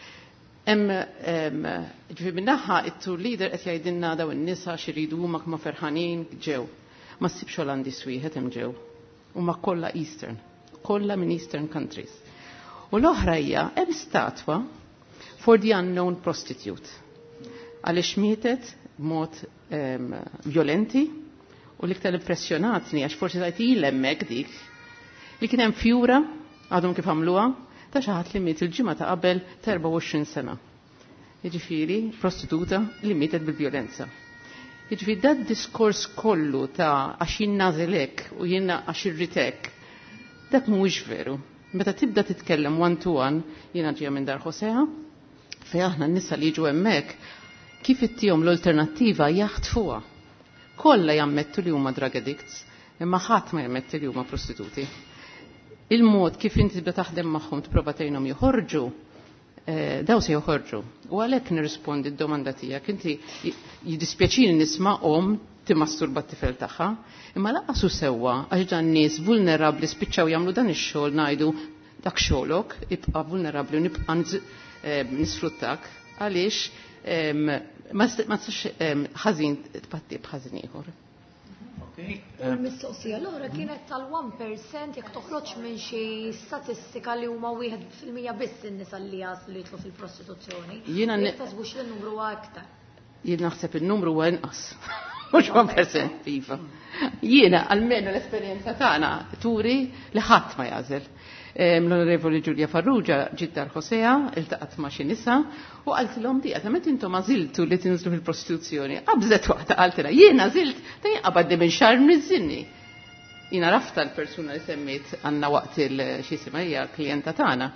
ġifi minnaħħa it-tour leader qed jgħidilna daw in-nisa xiridu huma kemm ferħanin ġew. Ma ssibx Olandis wieħed hemm ġew. Huma kollha Eastern, kollha minn Eastern countries. U l-oħra hija hemm statwa for the unknown prostitute. Għaliex mietet b'mod violenti u l-iktar impressjonatni għax forsi tajt hemmhekk dik li kien hemm fjura għadhom kif għamluha ta' xi ħadd li miet il-ġimgħa ta' qabel ta' 24 sena. Jiġifieri prostituta li mietet bil-vjolenza. Jiġifieri dat diskors kollu ta' għax jien nażilek u jien għax irritek, dak mhuwiex veru. Meta tibda titkellem one to one, jiena ġejja minn Dar Ħosea, fejn aħna n-nisa li jiġu hemmhekk kif ittihom l-alternattiva jaħtfuha. Kollha jammettu li huma drug addicts, imma ħadd ma jammetti li huma prostituti. Il-mod kif inti tibda taħdem magħhom tipprova tgħinhom joħorġu, daw se joħorġu. U għalhekk nirrispondi d-domanda tiegħek inti jiddispjaċini nisma' timmasturba t-tifel tagħha, imma laqasu sewwa għax dan nies vulnerabbli spiċċaw jagħmlu dan ix-xogħol ngħidu dak xogħolok ibqa' vulnerabbli u nibqa' nisfruttak għaliex ma tistax ħażin tpatti b'ħażin ieħor. Il-mistoqsija l-oħra kienet tal-1% jekk toħroġ minn xi statistika li huma 1% biss in-nisa li jaslu jidħlu fil-prostituzzjoni. Jiena tasbux li n-numru huwa aktar. Jien naħseb in-numru huwa inqas. Mhux 1% iva. Jiena almenu l-esperjenza tagħna turi li ħadd ma jażel. L-Onorevoli Giulia Farrugia ġiet Dar Ħosea, iltaqat ma' xi nisa u qaltilhom di għamet intom għażiltu li tinżlu fil-prostituzzjoni. Qabżet waħda qaltilha jien għażilt ta' jinqabad minn xahar miż-żinni. Jiena rafta l-persuna li semmit għandna waqt x'isima hija klijenta tagħna.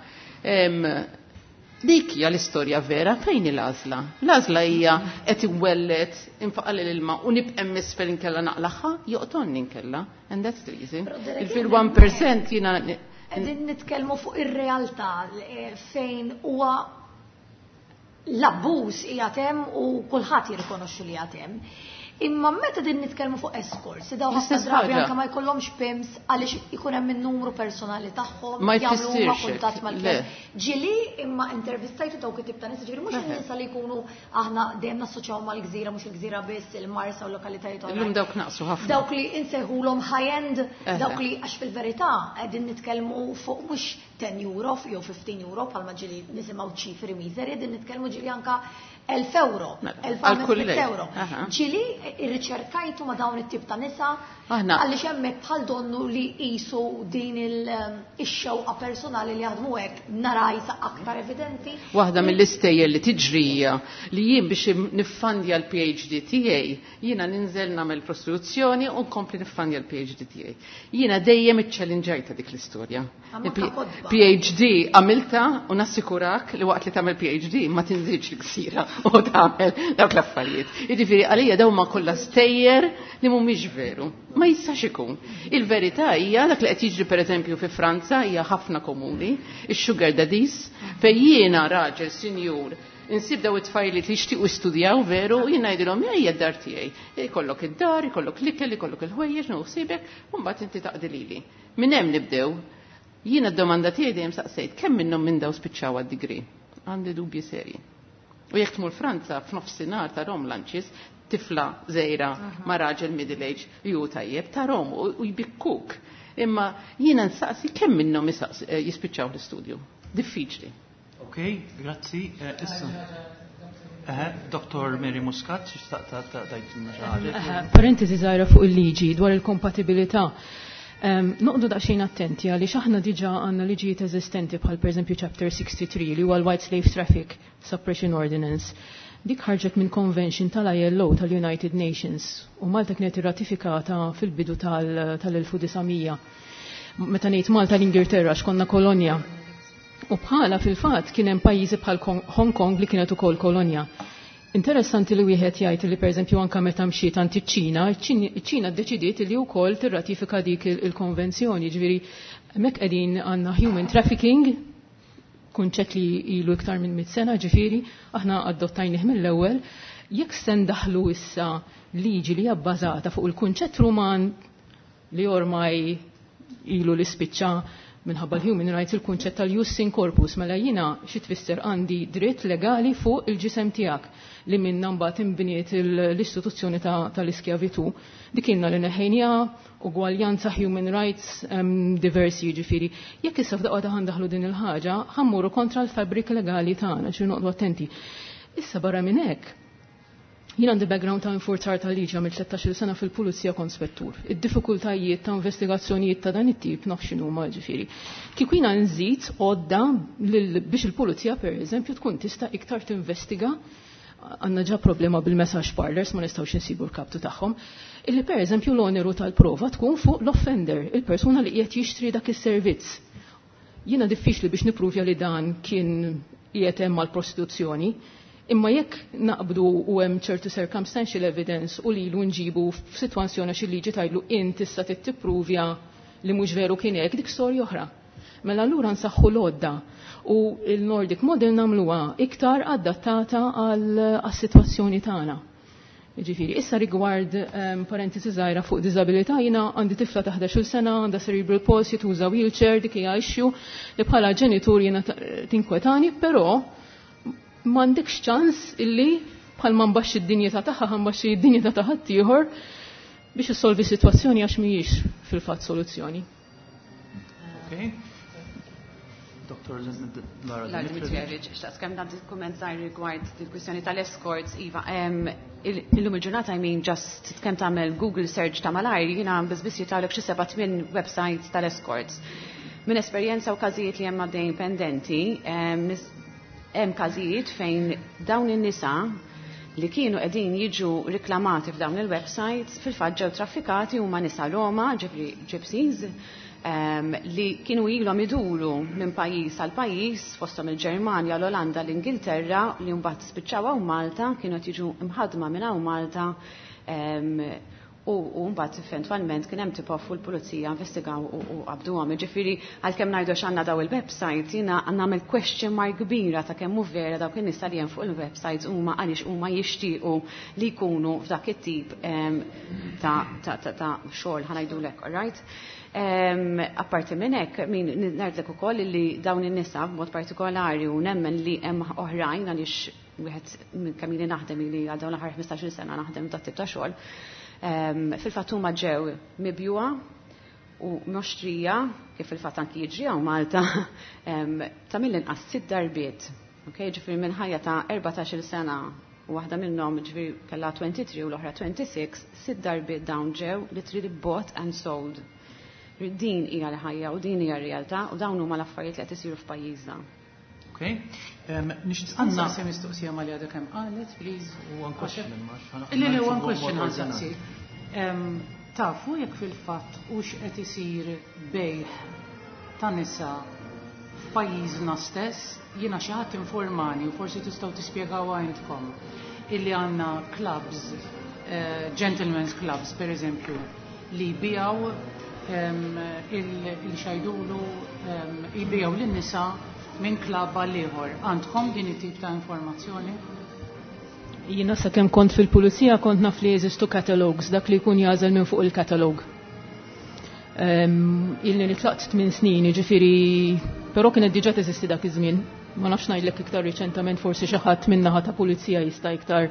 Dik hija l-istorja vera fejn il-għażla. L-għażla hija qed iwellet infaqal l-ilma u nibqem misfel inkella naqlaħħa joqtonni nkella. And that's the reason. Il-1% jiena Qegħdin nitkellmu fuq ir-realtà fejn huwa l-abbuż qiegħed hemm u kulħadd jirrikonoxxu li qiegħed hemm. Imma meta din nitkellmu fuq escorts, daw ħafna drabi anke ma jkollhomx PIMS għaliex ikun hemm in-numru personali tagħhom, jagħmlu ma' kuntatt mal-klient. Ġili imma intervistajtu dawk it-tip ta' nies, ġifieri mhux in-nisa li jkunu aħna dejjem nassoċjaw mal-gżira mhux il-gżira biss, il-marsa u lokalitajiet oħra. Illum dawk naqsu ħafna. Dawk li insejħulhom high-end, dawk li għax fil-verità qegħdin nitkellmu fuq mhux 10 euro jew 15 euro bħalma ġili nisimgħu ċifri miżeri, qegħdin nitkellmu ġili anke 1,000 euro, 1,500 euro. Ġili irriċerkajtu ma' dawn it-tip ta' nisa għaliex hemmhekk bħal donnu li qisu din ix-xewqa personali li jaħdmu hekk narajsa aktar evidenti. Waħda mill-istejjer li tiġrija li jien biex niffandja l-PhD tiegħi, jiena ninżel nagħmel prostituzzjoni u nkompli niffandja l-PhD tiegħi. Jiena dejjem iċċellinġajta dik l-istorja. PhD għamilta u nassikurak li waqt li tagħmel PhD ma tinżilx l-ksira u tagħmel dawk l-affarijiet. Jiġifieri għalija dawn ma kollha stejjer li mhumiex veru. Ma jistax ikun. Il-verità hija dak li qed jiġri pereżempju fi Franza hija ħafna komuni, ix-sugar daddies, fejn jiena raġel sinjur insib daw it-tfajli li jixtiequ jistudjaw veru u jien ngħidilhom hija d-dar tiegħi. Ikollok id-dar, ikollok l-ikel, ikollok il-ħwejjeġ, nuħsibek, u mbagħad inti taqdi lili. Minn hemm nibdew. Jiena d-domanda tiegħi dejjem saqsejt kemm minnhom minn daw spiċċaw għad-degree. Għandi dubji serji. U jekk tmur Franza f'nofsinhar ta' Rom lunches, tifla żejra ma' raġel middle age ju tajjeb ta' Rom u jbikkuk. Imma jiena nsaqsi kemm minnhom jispiċċaw l-istudju. Diffiċli. Okay, grazzi. Dr. Mary Muscat, x'taqta dajtina xi ħaġa. Parentesi żgħira fuq il-liġi dwar il-kompatibilità. Noqdu daqsxejn attenti għaliex aħna diġà għandna liġijiet eżistenti bħal pereżempju Chapter 63 li huwa l-White Slave Traffic Suppression Ordinance. Dik ħarġet minn Convention tal-ILO tal-United Nations u Malta kienet irratifikata fil-bidu tal-1900. Meta ngħid Malta l-Ingilterra x'konna kolonja. U bħala fil-fatt kien hemm pajjiżi bħal Hong Kong li kienet ukoll kolonja. Interessanti li wieħed jgħid li pereżempju anke meta mxiet anti ċ-Ċina, iċ-Ċina ddeċidiet li wkoll tirratifika dik il-konvenzjoni, ġifieri hemmhekk qegħdin għandna human trafficking, kunċett li ilu iktar minn 100 sena ġifieri, aħna adottajnih mill-ewwel, jekk se ndaħlu issa liġi li hija bbażata fuq il-kunċett Ruman li ormai ilu l-ispiċċa minħabba l-human rights il-kunċett tal-jus in corpus, mela jiena xi tfisser għandi dritt legali fuq il-ġisem tiegħek li minna mbagħad inbniet l-istituzzjoni tal-iskjavitu. Dik kienna li neħejnija ugwaljanza human rights diversi jiġifieri. Jekk issa f'daqqa ħandaħlu din il-ħaġa, ħammuru kontra l-fabrik legali tagħna, ġi noqgħdu attenti. Issa barra minn hekk, jien għandi background ta' infurzar tal-liġi għamil 13 sena fil-pulizija konspettur. Id-diffikultajiet ta' investigazzjonijiet ta' dan it-tip naf x'inhuma ġifieri. Kieku jiena nżid għodda biex il-pulizija pereżempju tkun tista' iktar tinvestiga għandna ġa problema bil-message parlors ma nistgħux insibu l-kaptu tagħhom, illi pereżempju l-oneru tal-prova tkun fuq l-offender, il-persuna li qiegħed jixtri dak is-servizz. Jiena diffiċli biex nippruvja li dan kien qiegħed hemm mal-prostituzzjoni. Imma jekk naqbdu u hemm ċertu circumstantial evidence u li nġibu f'sitwazzjoni xi liġi tgħidlu int tista' tippruvja li mhux veru kien hekk dik storja oħra. Mela allura nsaħħu l-għodda u l-Nordic model nagħmluha iktar adattata għas-sitwazzjoni tagħna. Jiġifieri issa rigward parentesi żgħira fuq diżabilità jiena għandi tifla ta' 11-il sena għandha cerebral palsy tuża wheelchair dik hija issue li bħala ġenitur jiena tinkwetani, però m'għandekx ċans illi bħalma mbaxxi d-dinjità tagħha mbaxxi d-dinjità ta' ħaddieħor biex issolvi sitwazzjoni għax mhijiex fil-fatt soluzzjoni. Okay. Dr. Lara Dimitrievich, xtaqt kemm dan kumment żgħir rigward il-kwistjoni tal-escorts, iva, illum il-ġurnata ġast kemm tagħmel Google search ta' malajr, jiena biss jitgħallek xi 7-8 websites tal-escorts. Min esperjenza u każijiet li hemm għaddejjin pendenti, hemm każijiet fejn dawn in-nisa li kienu qegħdin jiġu riklamati f'dawn il-websites fil-fatt ġew traffikati huma nisa Roma, ġifri gypsies, li kienu ilhom iduru minn pajjiż għal pajjiż fosthom il-Ġermanja, l-Olanda, l-Ingilterra li mbagħad spiċċaw hawn Malta, kienu qed jiġu imħaddma minn hawn Malta U mbagħad eventwalment kien hemm tipoff u l-pulizija investigaw u qabduhom. Ġifieri għalkemm ngħidu x'għandna daw il-websites, jiena nagħmel question mark kbira ta' kemm hu vera dawk in-nisa li hemm fuq il-websites huma għaliex huma jixtiequ li jkunu f'dak it-tip ta' xogħol ħanajdulek, all right? Apparti minn hekk, ngħidlek ukoll li dawn in-nisa b'mod partikolari u nemmen li hemm oħrajn għaliex wieħed kemm ili naħdem li għal dawn l-aħħar 15-il sena naħdem dak tip ta' xogħol. Fil-fatt huma ġew mibjuwa u moxtrija kif fil-fatt anki jiġri hawn Malta ta' mill-inqas 6 darbiet. Okay, ġifieri minn ħajja ta' 14-il sena u waħda minnhom ġifieri kellha 23 u l-oħra 26, 6 darbiet dawn ġew literally bought and sold. Din hija l-ħajja u din hija r-realtà u dawn huma l-affarijiet li qed isiru f'pajjiżna. Okay. Għanna se mistoqsija ma li għadha kemm qalet, please. One question. One question għal-saqsi. Tafu jekk fil-fatt u x'qed isir bejħ ta' nisa f'pajjiżna stess, jiena xi ħadd informani u forsi tistgħu tispjegaw għandkom illi għandna clubs, gentlemen's clubs per eżempju, li bijaw il-xajdulu jibijaw lin-nisa minn klab għal ieħor. Għandkom din it-tip ta' informazzjoni? Jiena sakemm kont fil-pulizija kont naf li jeżistu catalogs, dak li jkun jażel minn fuq il-katalog. Ilni li tlaqt 8 snin, ġifieri, però kienet diġà teżisti dak iż-żmien. Ma nafx ngħidlek iktar riċentament forsi xi ħadd min-naħa ta' pulizija jista' iktar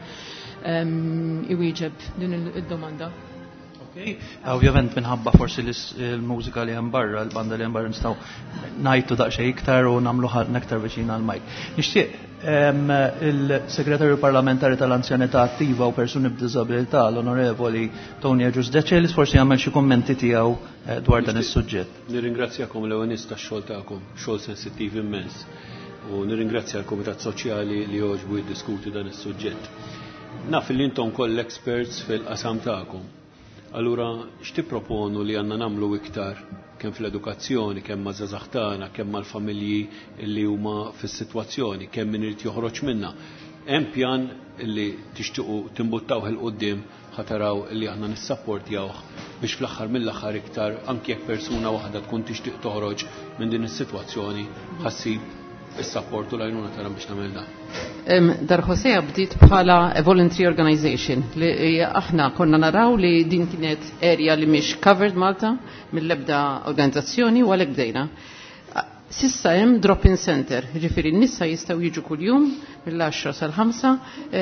iwieġeb din id-domanda. Ovvjament minħabba forsi l-mużika li hemm barra, l-banda li hemm barra nistgħu ngħidu daqsxejn iktar u nagħmlu ħadna iktar viċin għall-majk. Nixtieq il-Segretarju Parlamentari tal-Anzjanità Attiva u Persuni b'Diżabilità l-Onorevoli Tony Giusdecelis forsi jagħmel xi kummenti tiegħu dwar dan is-suġġett. Nirringrazzjakom l-ewenist tax-xogħol tagħkom, xogħol sensittiv immens. U nirringrazzja l-Kumitat Soċjali li jogħġbu jiddiskuti dan is-suġġett. Naf li intom koll experts fil-qasam tagħkom. Allura, x'tipproponu li għandna nagħmlu iktar kemm fl-edukazzjoni, kemm ma' żgħażagħ tagħna, kemm mal-familji li huma fis-sitwazzjoni, kemm min irid joħroġ minnha. Hemm pjan li tixtiequ timbuttawh il qudiem ħataraw li aħna nissapportjawh biex fl-aħħar mill-aħħar iktar anke jekk persuna waħda tkun tixtieq toħroġ minn din is-sitwazzjoni ħassib is-sapportu lajnuna tara biex nagħmel dan. Darħosea bdiet bħala voluntary organization li aħna konna naraw li din kienet area li mhix covered Malta mill-ebda organizzazzjoni u għalhekk bdejna. Sissa hemm drop-in center, ġifieri n-nisa jistgħu jiġu kuljum mill-10 sal-5,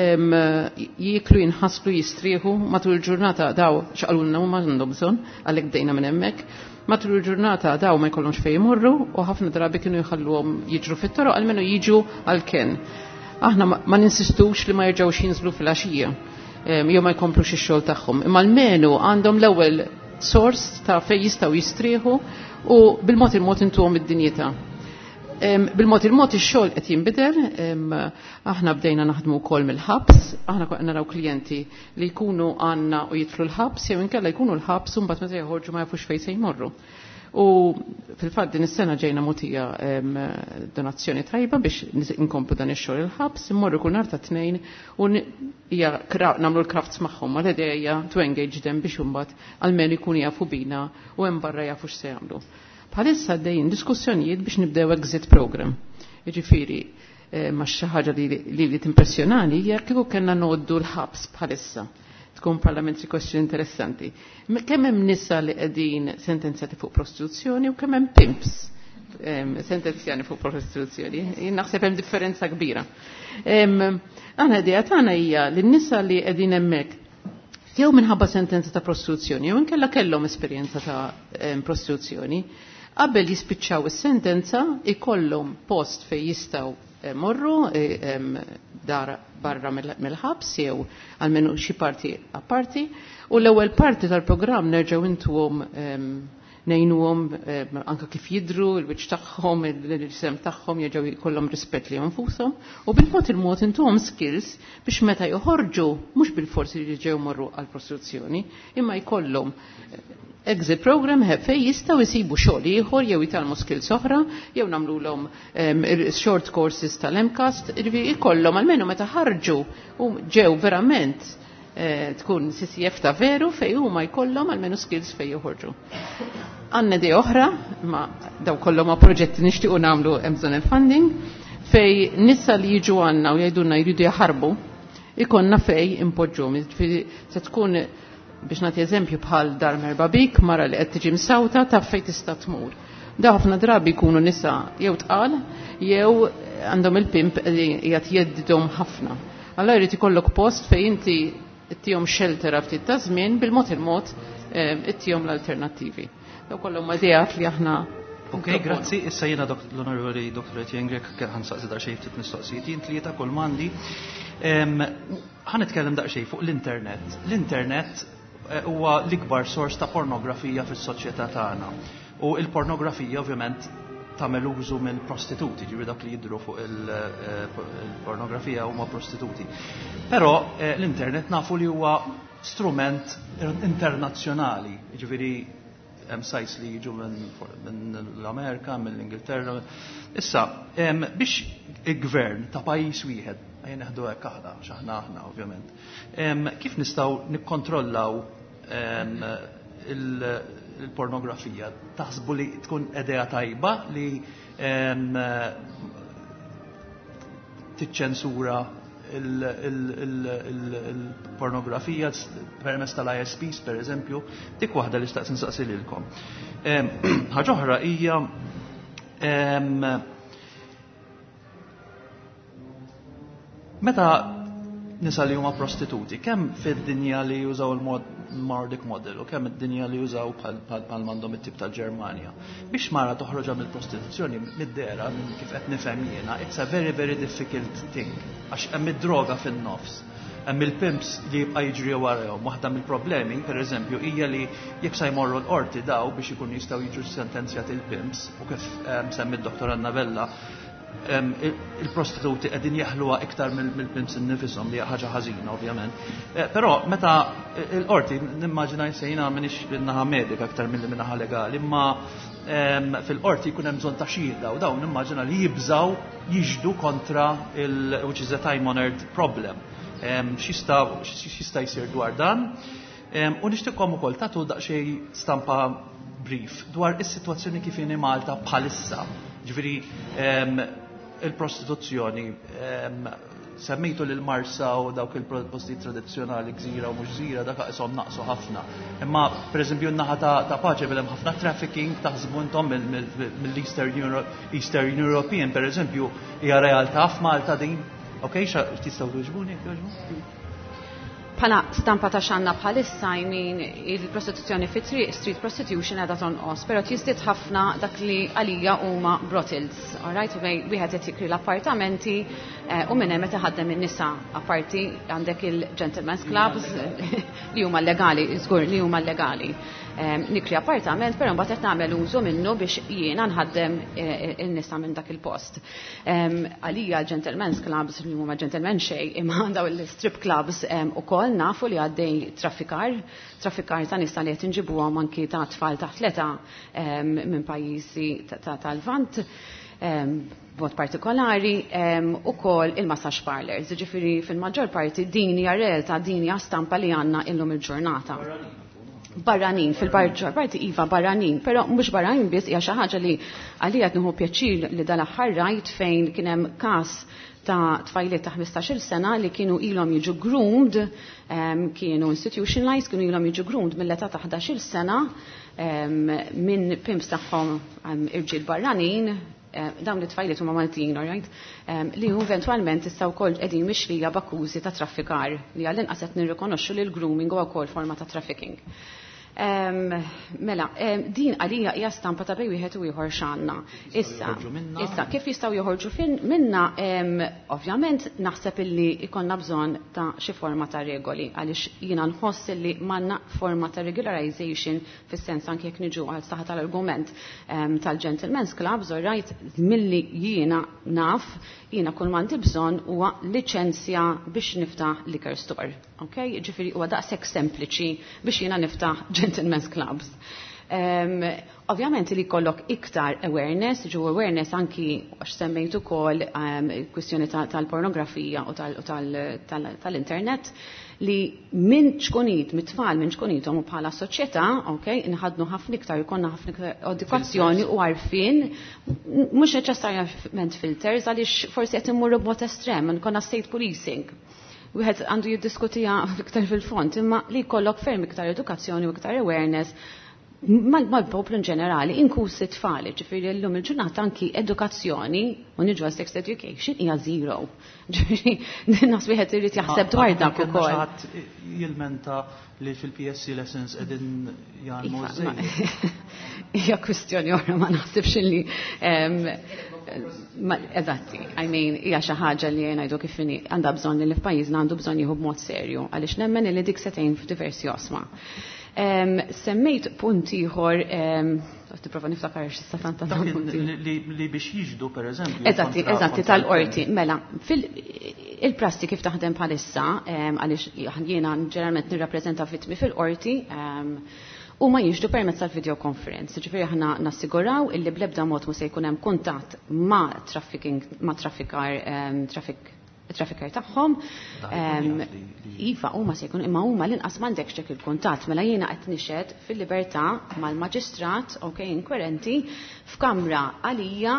jieklu jinħasslu jistrieħu matul il-ġurnata daw x'qalulna huma għandhom bżonn għalhekk bdejna minn hemmhekk. Matul il-ġurnata daw ma jkollhomx fejn jmorru u ħafna drabi kienu jħalluhom jiġru fit-toroq almenu jiġu għall-ken. Aħna ma ninsistux li ma jerġgħux jinżlu fil-għaxija jew ma jkomplux ix-xogħol tagħhom. Imma almenu għandhom l-ewwel sors ta' fejn jistgħu jistrieħu u bil-mod il-mod intuhom id-dinjità. Bil-mod il-mod ix-xogħol qed jinbidel, aħna bdejna naħdmu wkoll mill-ħabs, aħna konna naraw klijenti li jkunu għandna u jidħlu l-ħabs jew inkella jkunu l-ħabs u mbagħad meta joħorġu ma jafux fejn se jmorru. U fil-fatt din is-sena ġejna mutija donazzjoni tajba biex inkomplu dan ix-xogħol il-ħabs, immorru kull nhar ta' tnejn u hija nagħmlu l-crafts magħhom, ma l-idea hija to engage them biex imbagħad għalmenu jkunu jafu bina u hemm barra jafu x'se jagħmlu. Bħalissa dejjin diskussjonijiet biex nibdew exit program. Jiġifieri ma xi ħaġa li timpressjonani hija kieku kellna noddu l-ħabs bħalissa. Tkun parliamentary question interessanti. Kemm hemm nisa li qegħdin sentenzjati fuq prostituzzjoni u kemm hemm pimps sentenzjani fuq prostituzzjoni. Naħseb hemm differenza kbira. Aħna idea tagħna hija li n-nisa li qegħdin hemmhekk jew minħabba sentenza ta' prostituzzjoni jew inkella kellhom esperjenza ta' prostituzzjoni qabel jispiċċaw is-sentenza ikollhom post fejn jistgħu morru dar barra mill-ħabs jew għalmenu xi parti apparti u l-ewwel parti tal-programm nerġgħu intuhom ngħinuhom anke kif jidhru l-wiċċ tagħhom, il-isem tagħhom jerġgħu jkollhom rispett li nfushom u bil-mod il-mod intuhom skills biex meta joħorġu mhux bil-forsi li ġew morru għall prostituzzjoni imma jkollhom exit program fejn jistgħu jsibu xogħol ieħor jew jitalmu skills oħra jew nagħmluhom short courses tal-MCAST ikollhom almenu meta ħarġu u ġew verament tkun CCF ta' veru fej huma jkollhom almenu skills fej joħorġu. Għandna idea oħra, ma daw kollhom ma proġetti nixtiequ nagħmlu hemm bżonn il-funding fej nissa li jiġu għandna u jgħidulna jridu jaħarbu ikonna fej impoġġhom. Se tkun biex nagħti eżempju bħal dar Merbabik, mara li qed tiġi msawta taf fejn tista' tmur. Da ħafna drabi jkunu nisa jew tqal jew għandhom il-pimp li qiegħed jeddidhom ħafna. Alla jrid ikollok post fejn inti ittihom shelter ftit ta' żmien bil-mod il-mod ittihom l-alternattivi. Daw kollhom ideat li aħna. Ok, grazzi. Issa jiena l-Onorevoli Dr. Jengrek ħansaqsi daqsxejn ftit mistoqsijiet jien tlieta kull mandi. Ħanitkellem daqsxejn fuq l-internet. L-internet huwa l-ikbar sors ta' pornografija fis-soċjetà tagħna. U il-pornografija ovvjament tagħmel użu minn prostituti, ġifieri dak li jidhru fuq il-pornografija huma prostituti. Però l-internet nafu li huwa strument internazzjonali, ġifieri hemm sites li jiġu minn l-Amerika, mill-Ingilterra. Issa, biex il-gvern ta' pajjiż wieħed, ejja neħdu hekk aħna ovvjament, kif nistgħu nikkontrollaw il-pornografija? Taħsbu li tkun idea tajba li tiċċensura il-pornografija permezz tal-ISPs, per eżempju, dik waħda li staqs nsaqsi lilkom. Ħaġa oħra hija meta nisa li huma prostituti, kemm fid-dinja li jużaw il-Nordic model u kemm id-dinja li jużaw bħal m'għandhom it-tip tal-Ġermanja. Biex mara toħroġ mill-prostituzzjoni mid-dera minn kif qed nifhem jiena, it's a very very difficult thing għax hemm id-droga fin-nofs. Hemm il-pimps li jibqa' jiġri warahom. Waħda mill-problemi, pereżempju, hija li jekk se jmorru l-qorti daw biex ikun jistgħu jiġu sentenzjati il-pimps u kif semmi d-Dottor Annavella il-prostituti qegħdin jaħluha iktar mill-pimps innifisom li ħaġa ħażina ovvjament. Però meta l-qorti nimmaġina jsejna m'iniex naħa medika aktar milli naħa legali, imma fil-qorti jkun hemm bżonn ta' xhieda u dawn nimmaġina li jibżgħu jiġdu kontra which is a time honored problem. X'jista' jsir dwar dan? U nixtieqkom ukoll tagħtu daqsxejn stampa brief dwar is-sitwazzjoni kif inhi Malta bħalissa. Ġifieri il-prostituzzjoni semmejtu lil marsa u dawk il-posti tradizzjonali gżira u mhux gżira dak qishom naqsu ħafna. Imma pereżempju n-naħa ta' paċe hemm ħafna trafficking taħsbu intom mill-Eastern European pereżempju hija realtà f'Malta din. Okej, tistgħu tuġbuni? Bħala stampa ta' xanna bħalissa il-prostituzzjoni fit-triq, street prostitution għadha tonqos, però jiżdied ħafna dak li għalija huma brothels. Alright, wieħed qed jikri l-appartamenti u minn hemm qed iħaddem in-nisa apparti għandek il-gentlemen's clubs li huma legali, żgur li huma legali. Nikri appartament, però mbagħad qed nagħmel użu minnu biex jiena nħaddem in-nisa minn dak il-post. Għalija gentlemen's clubs li huma gentlemen xejn imma daw il-strip clubs ukoll nafu li għaddej traffikar ta' nisa li qed inġibuhom anki ta' tfal taħt l-età minn pajjiżi tal-Lvant. B'mod partikolari ukoll il-massage parlors. Ġifieri fil-maġġor parti din hija realtà, din hija stampa li għandna illum il-ġurnata. Barranin, fil-barġar parti iva barranin, pero mhux barranin biss hija xi ħaġa li għalija qed nieħu pjaċir li dal-aħħar rajt fejn kien hemm każ ta' tfajliet ta' 15-il sena li kienu ilhom jiġu groomed, kienu institutionalized, kienu ilhom jiġu groomed mill-età ta' 11-il sena minn pimps tagħhom irġiel barranin, dawn it-tfajliet huma Maltin, right? Li eventwalment issa wkoll qegħdin mixlija b'akkużi ta' traffikar li għall-inqas qed nirrikonoxxu li l-grooming huwa wkoll forma ta' trafficking. Mela, din għalija hija stampa ta' bej wieħed u ieħor x'għandna. Issa kif jistgħu joħorġu minna, ovvjament naħseb illi ikonna bżonn ta' xi forma ta' regoli għaliex jiena nħoss illi m'għandna forma ta' regularization fis-sens anke jekk niġu għal saħħa tal-argument tal-gentlemen's clubs, right, milli jiena naf jiena kull m'għandi bżonn huwa liċenzja biex niftaħ liquor store. Okay? Ġifieri huwa daqshekk sempliċi biex jiena niftaħ gentlemen's clubs. Ovvjament li kollok iktar awareness, awareness anki għax semmejtu kol kwistjoni tal-pornografija u tal-internet li minn ċkunit, mit-tfal minn ċkunitom u bħala soċjetà, inħadnu ħafna iktar, jkollna ħafna edukazzjoni u għarfien, mhux neċessarjament filters għaliex forsi qed immurru b'mod estrem, nkonna state policing. Wieħed għandu jiddiskutija iktar fil-fond, imma li jkollok ferm iktar edukazzjoni u iktar awareness mal-poplu in ġenerali, inkluż it-tfal, ġifieri llum il-ġurnata anki edukazzjoni u niġu għal sex education hija zero. Ġifieri nas wieħed irid jaħseb dwar dak ukoll. Jilmenta li fil-PSC lessons qegħdin jagħmlu hija kwistjoni oħra ma naħsibx li eżatti, hija xi ħaġa li ngħidu kif għandha bżonn li f'pajjiżna għandu bżonn jieħu b'mod serju għaliex nemmen li dik setejn f'diversi osma. Semmejt punt ieħor, tipprova niftakar x'issa tanta punti. Li biex jiġdu pereżempju. Eżatti tal-qorti. Mela, il-prassi kif taħdem bħalissa, għaliex jiena ġeneralment nirrappreżenta vittmi fil-qorti, u ma jiġdu permezz tal-video conference. Ġifieri aħna nassiguraw illi bl-ebda mod mu se jkun hemm kuntatt ma' traffikar tagħhom. Iva huma se jkun imma huma l-inqas m'għandekx dak il-kuntatt mela jiena qed nixhed fil-libertà mal-maġistrat inkwirenti f'kamra għalija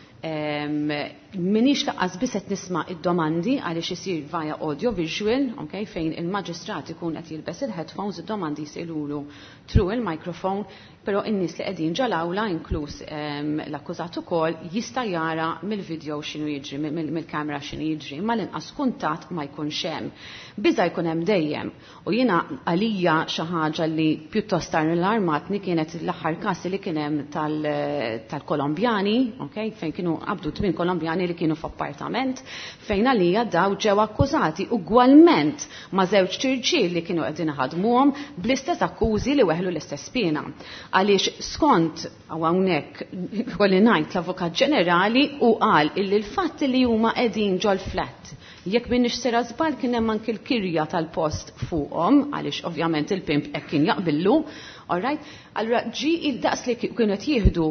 minix laqqas biss qed nisma' id-domandi għaliex isir via audio visual, fejn il-maġistrat ikun qed jilbes il-headphones, id-domandi jsilulu through il-microphone, però in-nies li qegħdin ġal-awla inkluż l-akkużat ukoll jista' jara mill-video x'inhu jiġri, mill-kamera x'inhu jiġri, imma l-inqas kuntatt ma jkunx hemm. Biża jkun hemm dejjem. U jiena għalija xi ħaġa li pjuttost tarlarmatni kienet l-aħħar każ li kien hemm tal-Kolombjani, fejn kienu qabdu 8 Kolombjani li kienu f'appartament, fejn għalija daw ġew akkużati ugwalment ma' żewġ ċirċiel li kienu qegħdin iħadmuhom bl-istess akkużi li weħlu l-istess pena. Għaliex skont hawnhekk kolli ngħid l-Avukat Ġenerali u qal illi l-fatt li huma qegħdin ġol-flat jekk min nixtera żball kien hemm anke l-kirja tal-post fuqhom għaliex ovvjament il-pimp hekk kien jaqbillu, alright? Allura il-daqs li kienu qed jieħdu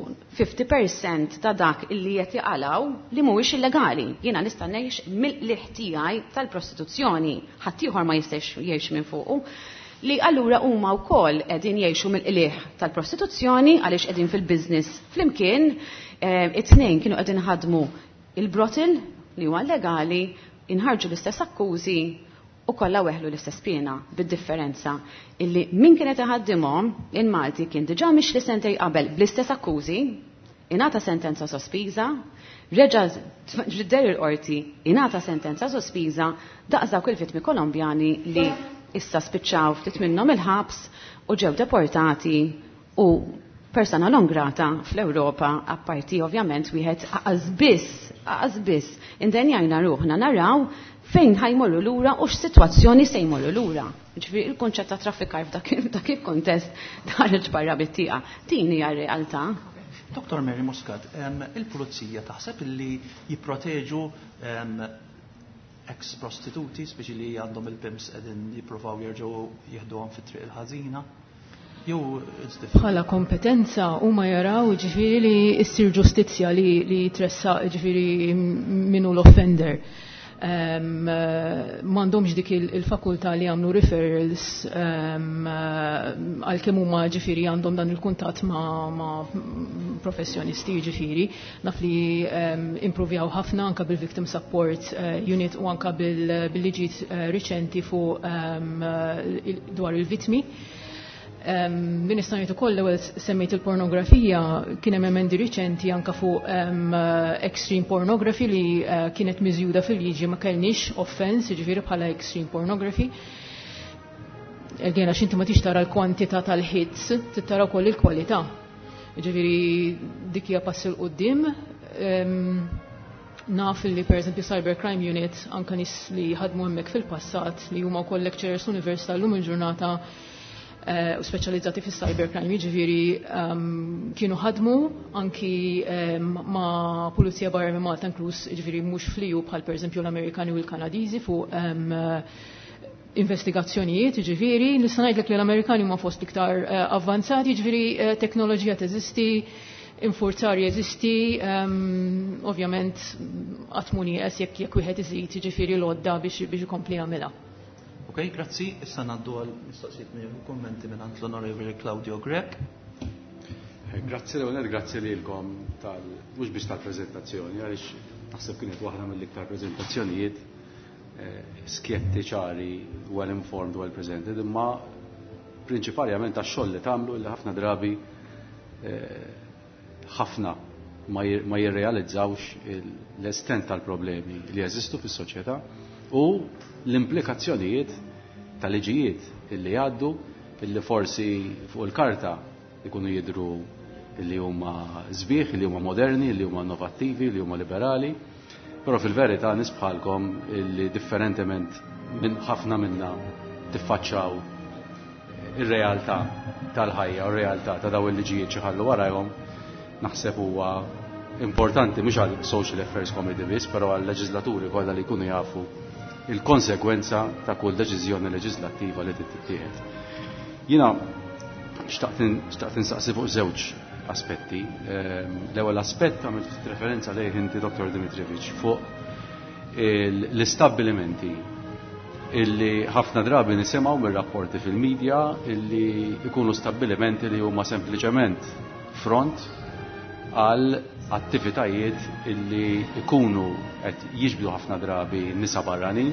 50% ta' dak illi qed jaqalaw li mhuwiex illegali. Jiena nista' ngħix mill-qiegħ tiegħi tal-prostituzzjoni, ħadd ieħor ma jistax jgħix minn fuqu. Li allura huma wkoll qegħdin jgħixu mill-qiegħ tal-prostituzzjoni għaliex qegħdin fil-business flimkien, it-tnejn kienu qegħdin ħadmu il-brothel li huwa legali, inħarġu l-istess akkużi u kollha weħlu l-istess pena bid-differenza illi min kienet iħaddimhom in-Malti kien diġà mhix li sentej qabel bl-istess akkużi, ingħata sentenza sospiża, reġa' ġidder il-qorti ingħata sentenza sospiża daqs dawk il-vittmi Kolombjani li issa spiċċaw ftit minnhom il-ħabs u ġew deportati u persona non grata fl-Ewropa apparti ovvjament wieħed aqas biss indenjajna ruħna naraw fejn ħajmorru lura u x'sitwazzjoni se jmorru lura. Ġifieri il-kunċett ta' traffikar f'dak il-kuntest ħareġ barra bit-tieqa. Din hija r-realtà. Dr. Mary Muscat, il-pulizija taħseb illi jipproteġu ex-prostituti, speċi li għandhom il-pims qegħdin jippruvaw jerġgħu jieħduhom fit-triq il-ħażina? Bħala kompetenza huma jaraw ġifieri li ssir ġustizzja li tressaq ġifieri minu l-offender. M'għandhomx dik il-fakultà li jagħmlu referrals għalkemm huma ġifieri għandhom dan il-kuntatt ma' professjonisti ġifieri. Naf li improvjaw ħafna anke bil-victim support unit u anke bil-liġijiet riċenti fuq dwar il-vittmi. Nista' ngħid ukoll l-ewwel semmejt il-pornografija kien hemm emendi riċenti anke fuq extreme pornography li kienet miżjuda fil-liġi ma kellniex offense, jiġifieri bħala extreme pornography. Għalgħina x'inti ma tix tara l-kwantità tal-hits, tittara wkoll il-kwalità. Jiġifieri dik hija pass il quddiem. Naf li pereżempju Cybercrime Unit anke nies li ħadmu hemmhekk fil-passat li huma wkoll lecturers università llum il-ġurnata u speċjalizzati fis-cybercrime, jiġifieri kienu ħadmu anki ma' pulizija barra minn Malta inkluż jiġifieri mhux fliju bħal pereżempju l-Amerikani u l-Kanadiżi fuq investigazzjonijiet, ġifiri, nista' ngħidlek li l-Amerikani ma fost iktar avvanzati, ġifiri teknoloġija teżisti, infurzar jeżisti, ovvjament għatmuni jekk wieħed iżid ġifiri l-odda biex ikompli jagħmilha. Ok, grazzi. Issa naddu għal mistoqsijiet minn kummenti minn l-Onorevoli Claudio Grek. Grazzi l-għonet, grazzi lilkom mhux biex tal-prezentazzjoni, għaliex naħseb kienet waħda mill-iktar prezentazzjonijiet skjetti ċari, well-informed, well-presented, imma prinċipalment għax-xogħol li tagħmlu li ħafna drabi ħafna ma jirrealizzawx l-estent tal-problemi li jeżistu fis-soċjetà u l-implikazzjonijiet tal-liġijiet illi għaddu illi forsi fuq il-karta ikunu jidru illi huma żbieħ, illi huma moderni, illi huma innovattivi, illi huma liberali, però fil-verità nisbħalkom illi differentement minn ħafna minna tiffaċċaw ir-realtà tal-ħajja u r-realtà ta' daw il-liġijiet xi ħallu warahom, naħseb huwa importanti mhux għal Social Affairs Committee biss, però għal leġislaturi kollha li jkunu jafu il-konsekwenza ta' kull deċiżjoni leġislattiva li tittieħed. Jiena xtaqt insaqsi fuq żewġ aspetti. L-ewwel aspett għamilt referenza lejh inti Dr. Dimitrievich fuq l-istabbilimenti illi ħafna drabi nisimgħu mir-rapporti fil-medja illi ikunu stabbilimenti li huma sempliċement front għal attivitajiet illi ikunu qed jiġbdu ħafna drabi nisa barranin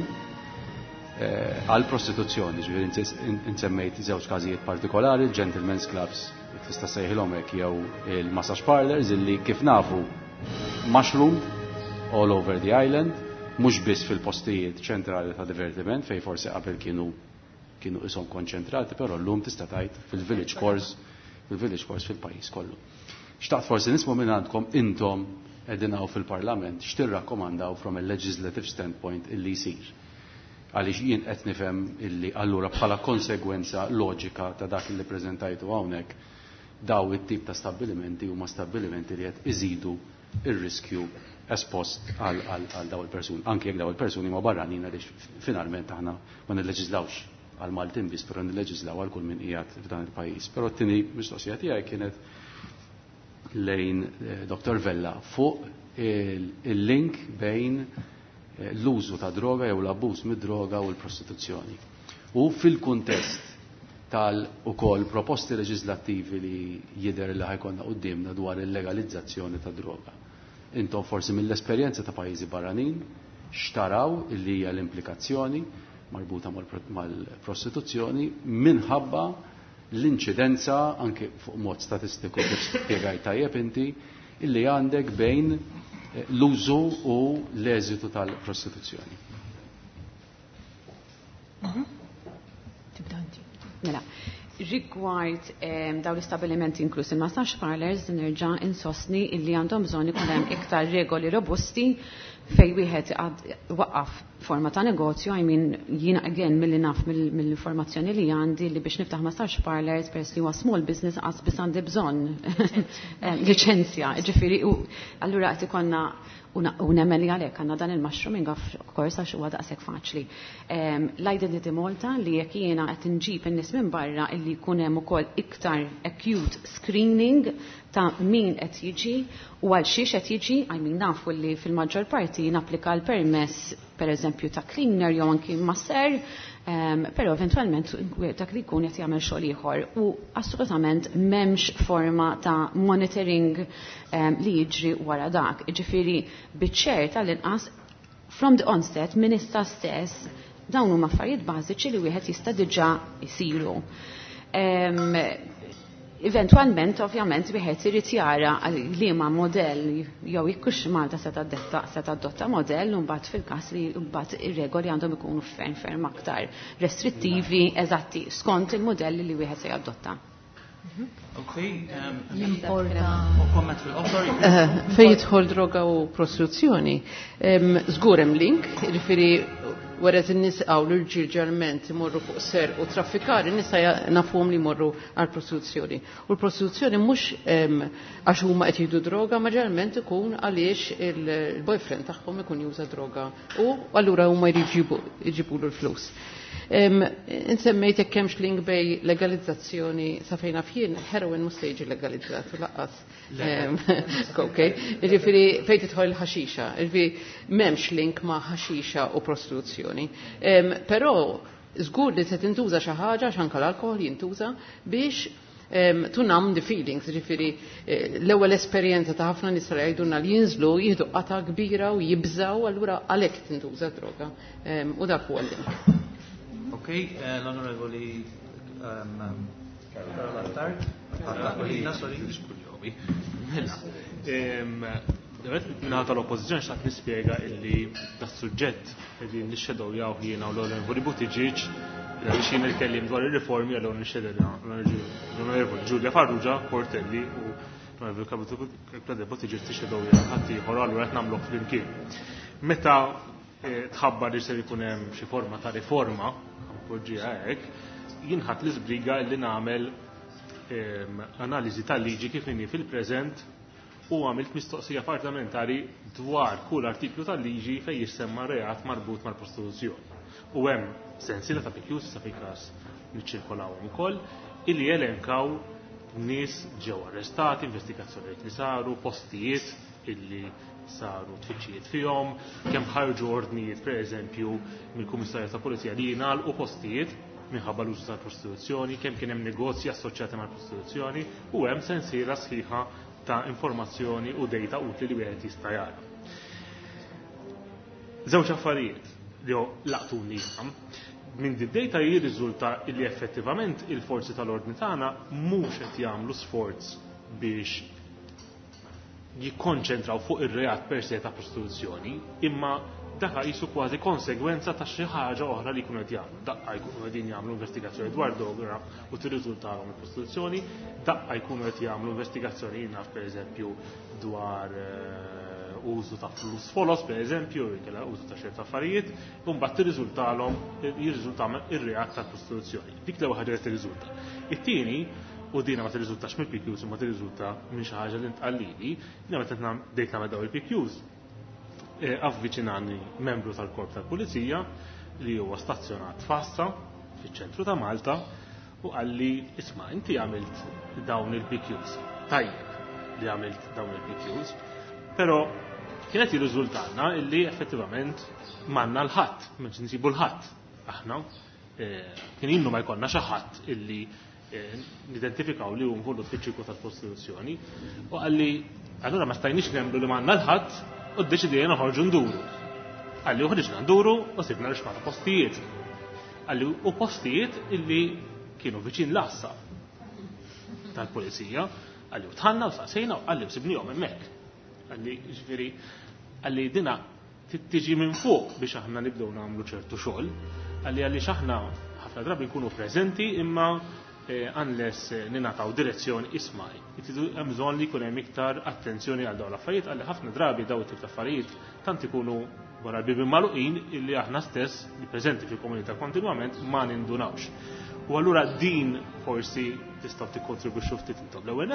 għal prostituzzjoni. Ġifieri insemmejt żewġ każijiet partikolari, il-gentlemen's clubs, tista' sejħilhom hekk jew il-massage parlors illi kif nafu mushroom all over the island, mhux biss fil-postijiet ċentrali ta' divertiment fejn forsi qabel kienu ishom konċentrati, però llum tista' tgħid fil-village course fil-pajjiż kollu. Xtaqt forsi nismu minn għandkom intom qegħdin hawn fil-Parlament x'tirrakkomandaw from a legislative standpoint illi jsir. Għaliex jien qed nifhem illi allura bħala konsegwenza loġika ta' dak li preżentajtu hawnhekk daw it-tip ta' stabbilimenti huma stabbilimenti li qed iżidu ir-riskju espost għal daw il-persuni. Anke jekk daw il-persuni ma barranin għaliex finalment aħna ma nilleġislawx għal Maltin biss, però nilleġislaw għal kull min qiegħed f'dan il-pajjiż. Però t-tieni mistoqsija tiegħi kienet lejn Dr. Vella fuq il-link bejn l-użu ta' droga jew l-abbuż mid-droga u l-prostituzzjoni. U fil-kuntest ukoll proposti leġislattivi li jidher li ħajkonna qudiemna dwar il-legalizzazzjoni ta' droga. Intom forsi mill-esperjenza ta' pajjiżi barranin xtaraw illi hija l-implikazzjoni marbuta mal-prostituzzjoni minħabba l-inċidenza anke fuq mod statistiku kif spjegaj tajjeb inti illi għandek bejn l-użu u l-eżitu tal-prostituzzjoni. Mela, rigward daw l-istabilimenti inkluż il-massage parlors nerġa' insostni illi għandhom bżonn ikun hemm iktar regoli robusti fej wieħed waqqaf forma ta' negozju, jiena again milli naf mill-informazzjoni li għandi li biex niftaħ massage parlors peress li huwa small business qas biss għandi bżonn liċenzja. Ġifieri allura qed ikollna u nemmen li għalhekk għandna dan il-mushrooming of course għax huwa daqshekk faċli. L-Identity Malta li jekk jiena qed inġib in-nies minn barra illi jkun hemm ukoll iktar acute screening ta' min qed jiġi u għal xiex qed jiġi, nafu li fil-maġġor parti napplika l-permess pereżempju ta' cleaner jew anki masser, però eventwalment dak li jkun qed jagħmel xogħol ieħor u assolutament m'hemmx forma ta' monitoring li jiġri wara dak. Ġifieri biċ-ċert tal-inqas from the onset minista stess dawn huma affarijiet bażiċi li wieħed jista' diġà jsiru. Eventualment, ovvjament, wieħed irid jara liema modell jew ikkux Malta se tadotta modell u mbagħad fil-każ li mbagħad ir-regoli għandhom ikunu ferm aktar restrittivi eżatti skont il-modelli li wieħed se jadotta. Fejn jidħol droga u prostituzzjoni, żgur hemm link, jiġifieri wara n-nies għaw l-irġiel ġerment imorru fuq ser u traffikari nisa nafhom li morru għal prostituzzjoni. U l-prostituzzjoni mhux għax huma qed jieħdu droga, ma ġerment ikun għaliex il-boyfriend tagħhom ikun juża droga u allura huma jridu jġibulu l-flus. Insemmejt jekk hemmx link bej legalizzazzjoni sa fejna fien heroin mhux se jiġi legalizzat u laqqas. Okay. Jiġifieri fejn tidħol ħaxixa, jiġifieri m'hemmx link ma' ħaxixa u prostituzzjoni. Però żgur li se tintuża xi ħaġa x'anke l-alkohol jintuża biex to numb the feelings, ġifiri l-ewwel esperjenza ta' ħafna nies jgħidulna li jinżlu jieħdu qata kbira u jibżaw allura għalhekk tintuża droga. U dak huwa l-link. Okay, l-Onorevoli Carola Tart. Minna tal-oppozizjoni xtaqt nispjega illi tas-suġġett li nixxedow jaw jiena u l-Onorevoli Buttigieg biex jien il-kellim dwar il-riformi għallu l-Onorevoli Giulia Farrugia, Portelli u l-Onorevoli Buttigieg tixxedow jaw ħadd ieħor għallu qed nagħmlu flimkien. Meta tħabbar li se jkun hemm xi forma ta' riforma, poġġija hekk, jien ħadd l-isbriga li nagħmel analiżi tal-liġi kif inhi fil-preżent u għamilt mistoqsija parlamentari dwar kull artiklu tal-liġi fejn jissemma reat marbut mal-prostituzzjoni. U hemm sensiela ta' PQs sa fi każ niċċirkolawhom ukoll illi elenkaw nies ġew arrestati, investigazzjonijiet li saru, postijiet illi saru tfittxijiet fihom, kemm ħarġu ordnijiet pereżempju mill-Kummissarju ta' Pulizija li jingħalqu postijiet minħabba l-użu tal-prostituzzjoni, kemm kien hemm negozji assoċjati mal-prostituzzjoni u hemm sensiela sħiħa ta' informazzjoni u data utli li wieħed jista' jara. Żewġ affarijiet li laqtuni minn id-data jirriżulta li effettivament il-forzi tal-ordni tagħna mhux qed jagħmlu sforz biex jikkonċentraw fuq ir-reat per se ta' prostituzzjoni, imma dak jisu kważi konsegwenza ta' xi ħaġa oħra li jkunu qed jagħmlu. Daqqa jkunu qegħdin jagħmlu investigazzjoni dwar droga u tirriżultahom il-prostituzzjoni, daqqa jkunu qed jagħmlu investigazzjoni naf pereżempju dwar użu ta' flus folos pereżempju, inkella użu ta' xerta affarijiet, u mbagħad jirriżulta ir-reat tal-prostituzzjoni. Dik l-ewwel ħaġa li tirriżulta. It-tieni u dina ma tirriżultax mill-PQs imma tirriżulta minn xi ħaġa li ntqallili, jiena meta bdejt nagħmel dawn il-PQs avviċinani membru tal-Korp tal-Pulizija li huwa stazzjonat f'Assa fiċ-ċentru ta' Malta u għalli isma' inti għamilt dawn il-PQs. Tajjeb li għamilt dawn il-PQs, però kienet jirriżultana illi effettivament manna l-ħadd, mhux nsibu l-ħadd. Aħna kien innu ma jkollna xi ħadd illi nidentifikaw li hu involut fiċ-ċirku tal-prostituzzjoni u għalli allura ma stajniex nemmlu li manna l-ħadd u d-deċidejna ħorġu nduru. Għalli uħriġna nduru u sibna rixmata postijiet. Għalli u postijiet illi kienu viċin l-assa tal-Pulizija, għalli u tħanna u saqsejna u għalli u sibnijom emmek. Għalli ġifiri, għalli dina tiġi minn fuq biex aħna nibdew nagħmlu ċertu xogħol, għalli xaħna ħafna drabi nkunu preżenti imma unless ninataw direzzjoni ismaj. Hemm bżonn li jkun hemm iktar attenzjoni għal dawn l-affarijiet għalli ħafna drabi dawn it-tip ta' affarijiet tant ikunu wara l-bibin magħluqin illi aħna stess li preżenti fil-komunità kontinwament ma nindunawx. U allura din forsi tistgħu tikkontribwixxu ftit intom. L-ewwel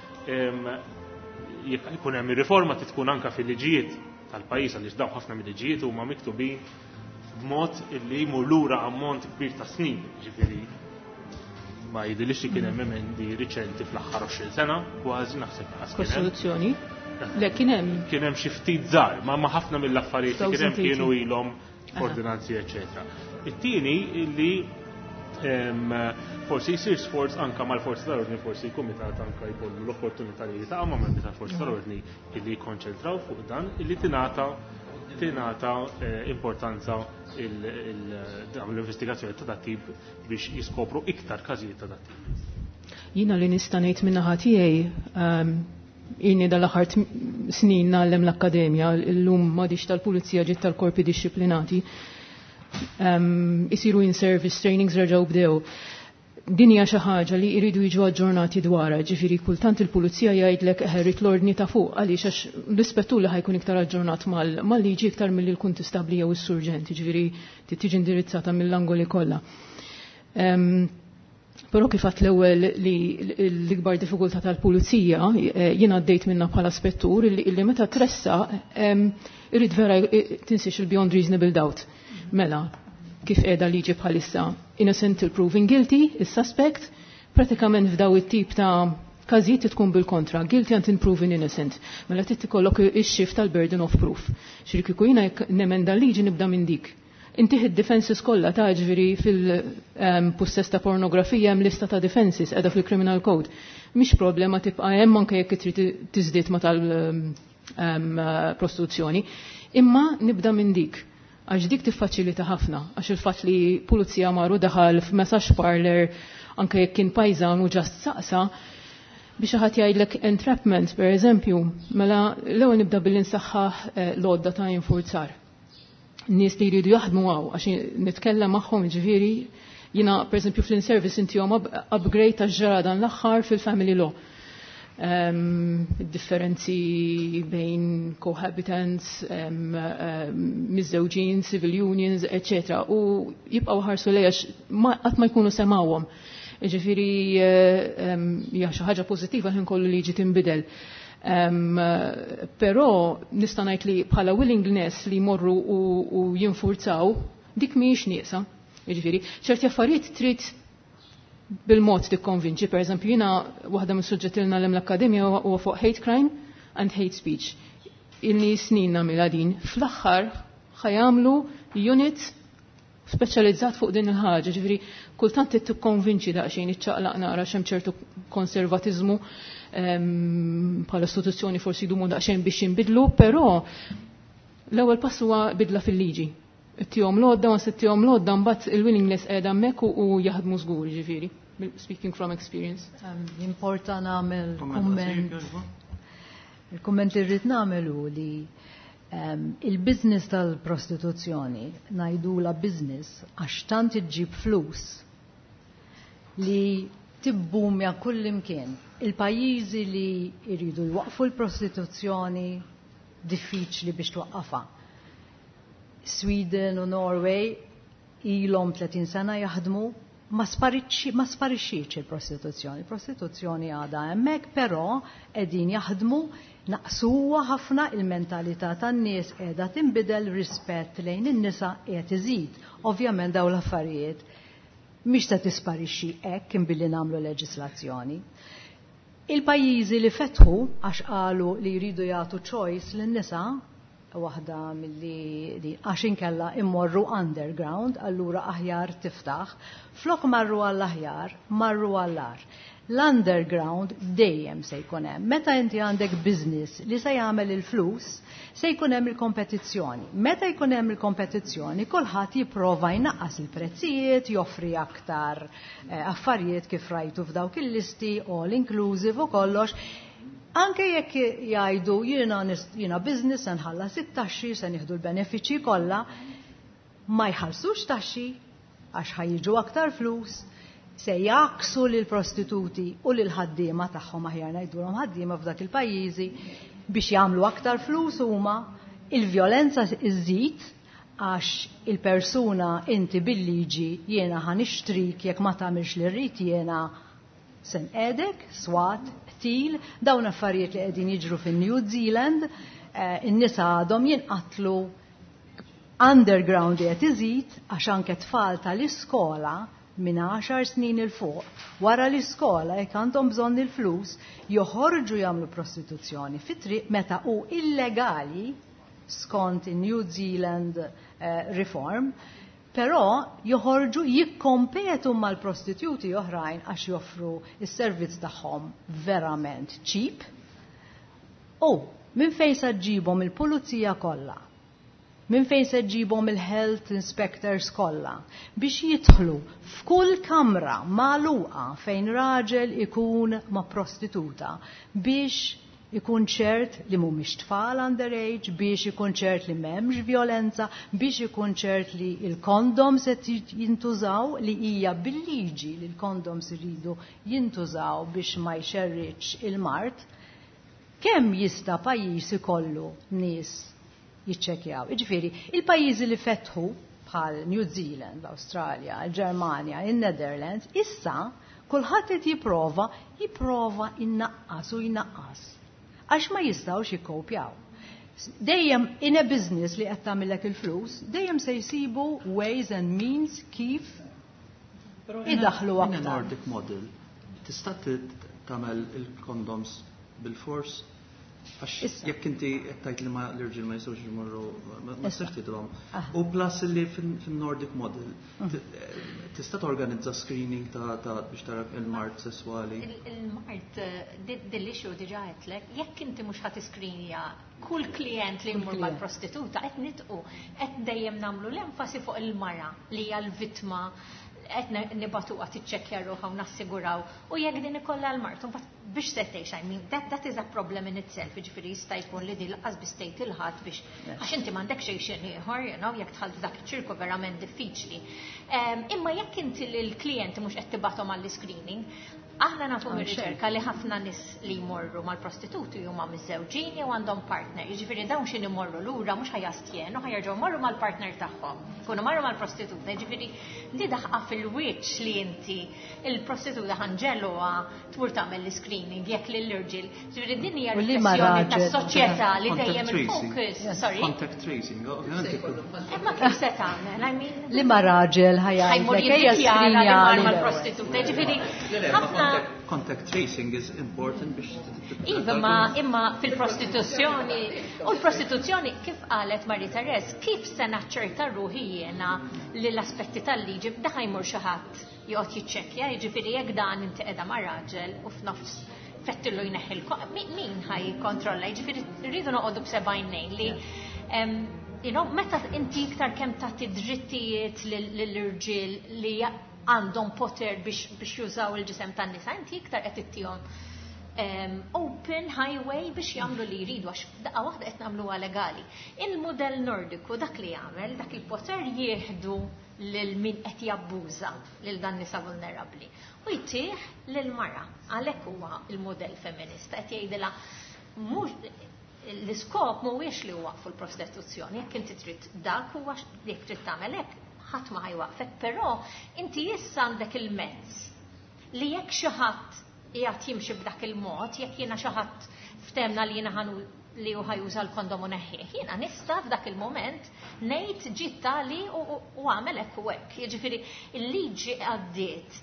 jekk ikun hemm ir-riforma tkun anke fil-liġijiet tal-pajjiż għaliex dawn ħafna mill-liġijiet huma miktubin b'mod illi jmur lura ammont kbir ta' snin, ġifieri ma jidilix li kien hemm emendi riċenti fl-aħħar 20 sena, kważi naħseb ħas Kostituzzjoni? Le kien hemm. Kien hemm xi ftit żgħar, ma ħafna mill-affarijiet li kien hemm kienu ilhom ordinanzi eċetera. It-tieni illi forsi jsir sforz anke mal-forzi tal-ordni, forsi l-kumitat anke jkollu l-opportunità li jiltaqgħu ma' membri tal-forzi tal-ordni illi jikkonċentraw fuq dan illi tingħata importanza l-investigazzjoni ta' dat-tip biex jiskopru iktar każijiet ta' dat-tip. Jiena li nista' ngħid min-naħa tiegħi inni dal-aħħar snin nagħlem l-akkademja llum m'għadix tal-pulizija ġiet tal-korpi dixxiplinati. Isiru in-service trainings reġgħu bdew. Din hija xi ħaġa li jridu jiġu aġġornati dwarha, ġifieri kultant il-pulizija jgħidlek ħerrit l-ordni ta' fuq għaliex għax l-ispettur li ħajkun iktar aġġornat mal-liġi iktar milli l-kun tistabli jew is-surġenti, ġifieri tiġi indirizzata mill-angoli kollha. Però kif għadt l-ewwel li l-ikbar diffikultà tal-pulizija jiena għaddejt minnha bħala spettur illi meta tressa irid vera tinsix il-beyond reasonable doubt. Mela, kif qiegħda liġi bħalissa innocent till proven guilty, is-suspect, pratikament f'daw it-tip ta' każijiet tkun bil-kontra, guilty until proven innocent. Mela trid tikollok ix-xift tal-burden of proof. Xiri kieku jiena nemenda liġi nibda minn dik. Inti id-defenses kollha ta' ġifieri fil-possess ta' pornografija hemm lista ta' defenses qiegħda fil-criminal code. Mhix problema tibqa' hemm anke jekk trid tiżdied ma' tal-prostituzzjoni. Imma nibda minn dik. Għax dik tiffaċilita ħafna, għax il-fatt li pulizija marru daħal f'messaġġ parler anke jekk kien pajżan u ġast saqsa biex ħadd jgħidlek entrapment pereżempju, mela l-ewwel nibda billi nsaħħaħ l-għodda ta' infurzar. Nies li jridu jaħdmu għaw, għax nitkellem magħhom ġifieri jiena pereżempju fl-in-service intihom upgrade tax-ġara dan l-aħħar fil-family law. Differenzi bejn cohabitants, miż-żewġin, civil unions, etc. U jibqgħu ħarsu lejha qatt ma jkunu semawhom. Ġifieri hija xi ħaġa pożittiva ħin kollu liġi tinbidel. Però nista' ngħid li bħala willingness li jmorru u jinfurzaw dik mhijiex nieqsa. Ġifieri ċerti affarijiet trid bil-mod tikkonvinċi, pereżempju jiena waħda mis-suġġetti li nagħlem l-akkademja huwa fuq hate crime and hate speech. Ilni snin nagħmilha din. Fl-aħħar ħajamlu unit speċjalizzat fuq din il-ħaġa, ġifieri kultant trid tikkonvinċi daqsxejn iċċaqlaq naqra x'hemm ċertu konservatiżmu bħala istituzzjoni forsi jdumu daqsxejn biex jinbidlu, però l-ewwel pass huwa bidla fil-liġi. Ittihom lodda, ma sittihom lodda mbagħad il-willingness qiegħda hemmhekk u jaħdmu żgur, ġifieri. Speaking from experience. Importa nagħmel kumment. Il-kumment li rrid nagħmelu li il-business tal-prostituzzjoni ngħidula business għax tant iġġib flus li tibbumja kull imkien. Il-pajjiżi li jridu jwaqfu l-prostituzzjoni diffiċli biex twaqqafha. Sweden u Norway ilhom 30 sena jaħdmu ma sparixxietx il-prostituzzjoni. Il-prostituzzjoni għadha hemmhekk, però qegħdin jaħdmu naqsuha ħafna il-mentalità tan-nies qiegħda tinbidel rispett lejn in-nisa qiegħed iżid. Ovvjament dawn l-affarijiet mhix se tisparixxi hekk inbilli nagħmlu leġislazzjoni. Il-pajjiżi li fetħu għax qalu li jridu jagħtu choice lin-nisa waħda milli għax inkella immorru underground, allura aħjar tiftaħ, flok marru għall-aħjar, marru għall-ar. L-underground dejjem se jkun hemm. Meta inti għandek business li se jagħmel il-flus, se jkun hemm il-kompetizzjoni. Meta jkun hemm il-kompetizzjoni, kulħadd jipprova jnaqqas il-prezzijiet, joffri aktar affarijiet kif rajtu f'dawk il-listi, all inclusive u kollox. Anke jekk jgħidu jiena business se nħallas it-taxxi, se nieħdu l-benefiċċji kollha, ma jħallsux taxxi għax ħajjiġu aktar flus, se jaqsu lil prostituti u lil ħaddiema tagħhom aħjar ngħidulhom ħaddiema f'dak il-pajjiżi biex jagħmlu aktar flus huma, il-vjolenza iżżid għax il-persuna inti bil-liġi jiena ħanixtrik jekk ma tagħmilx li rrid jiena se nqedek, swat, til, dawn affarijiet li qegħdin jiġru fin-New Zealand, in-nisa għadhom jinqatlu underground qed iżid għax anke tfal tal-iskola minn 10 snin il fuq wara l-iskola jekk għandhom bżonn il-flus joħorġu jagħmlu prostituzzjoni fit-triq meta hu illegali skont in-New Zealand reform, però joħorġu jikkompetu mal-prostituti oħrajn għax joffru is-servizz tagħhom verament cheap. Minn fejn se ġibhom il-pulizija kollha, minn fejn se ġibhom il-health inspectors kollha biex jidħlu f'kull kamra magħluqa fejn raġel ikun ma' prostituta biex ikun ċert li mhumiex tfal underage, biex ikun ċert li m'hemmx violenza, biex ikun ċert li l-kondoms qed jintużaw li hija bil-liġi li l-kondoms iridu jintużaw biex ma jxerriċ il-mart. Kemm jista' pajjiż ikollu nies jiċċekkjaw? Jiġifieri, il-pajjiżi li fetħu bħal New Zealand, l-Awstralja, il-Ġermanja, in-Netherlands, issa kulħadd qed jipprova innaqqas u jnaqqas. Għax ma jistgħux jikkopjaw. dejjem in a business li qed tagħmilek il-flus, dejjem se jsibu ways and means kif idaħlu aktar. Nordic model tista' tagħmel il-condoms bil-fors għax jekk inti tajt li ma l-irġiel ma jistgħux jmorru ma sirti tidhom. U plus li fin-Nordic model tista' torganizza screening ta' biex taraf il-mart sesswali. Il-mart dil-issue diġà għedlek, jekk inti mhux ħadd iskrinja kull klient li jmur mal-prostituta qed nitqu qed dejjem nagħmlu l-enfasi fuq il-mara li hija l-vittma qed nibatu għat iċċekkja ruħha u nassiguraw u jekk din ikollha l-mart biex se tgħix, I mean that is a problem in itself, jiġifieri jista' jkun li din laqas biss tgħid il-ħadd biex għax inti m'għandek xejn ieħor, jekk tħallt f'dak iċ-ċirku verament diffiċli. Imma jekk inti lill-klijenti mhux qed tibagħthom għall-screening, aħna nagħtu mir-riċerka li ħafna nies li jmorru mal-prostituti huma miż-żewġin jew għandhom partner. Jiġifieri dawn x'in imorru lura mhux ħajastjenu, ħajerġgħu jmorru mal-partner tagħhom. Kunu marru mal-prostituta, jiġifieri li daħqa fil-wiċċ li inti il-prostituta ħanġelluha tmur tagħmel l-screening jekk lill-irġiel. Jiġifieri din hija riflessjoni tas-soċjetà li dejjem il-focus. Sorry. Contact tracing, imma kif se tagħmel? I mean li ma raġel ħajjgħidlek ejja skrinja mal-prostituta. Jiġifieri ħafna contact tracing is important biex imma fil-prostituzzjoni u l-prostituzzjoni kif qalet Marie Therese kif se naċċerta ruħi jiena li l-aspetti tal-liġi daħ jmur xi ħadd joqgħod jiċċekkja, jiġifieri jekk dan inti qiegħda ma' raġel u f'nofs fettillu jneħħilkom min ħaj kontrolla, jiġifieri rridu noqogħdu b'sebgħin li meta inti iktar kemm tagħti drittijiet lill-irġiel li għandhom poter biex jużaw il-ġisem tan-nisa, inti iktar qed ittihom open highway biex jagħmlu li jridu għax daqqa waħda qed nagħmluha legali. Il-mudell Nordiku dak li jagħmel dak il-poter jieħdu lil min qed jabbuża lil dan nisa vulnerabbli u jtih lil mara. Għalhekk huwa il-mudell feminista qed jgħidilha mhux l-iskop mhuwiex li waqfu l-prostituzzjoni, jekk inti trid dak huwa jekk trid tagħmel hekk ħadd ma ħajwaqfek, però inti issa għandek il-mezz li jekk xi ħadd qiegħed jimxi b'dak il-mod, jekk jiena xi ħadd ftemna li jiena li hu ħajuża l-kondom u neħħih, jiena nista' f'dak il-moment ngħid ġiet tali u għamel hekk u hekk. Jiġifieri il-liġi għaddiet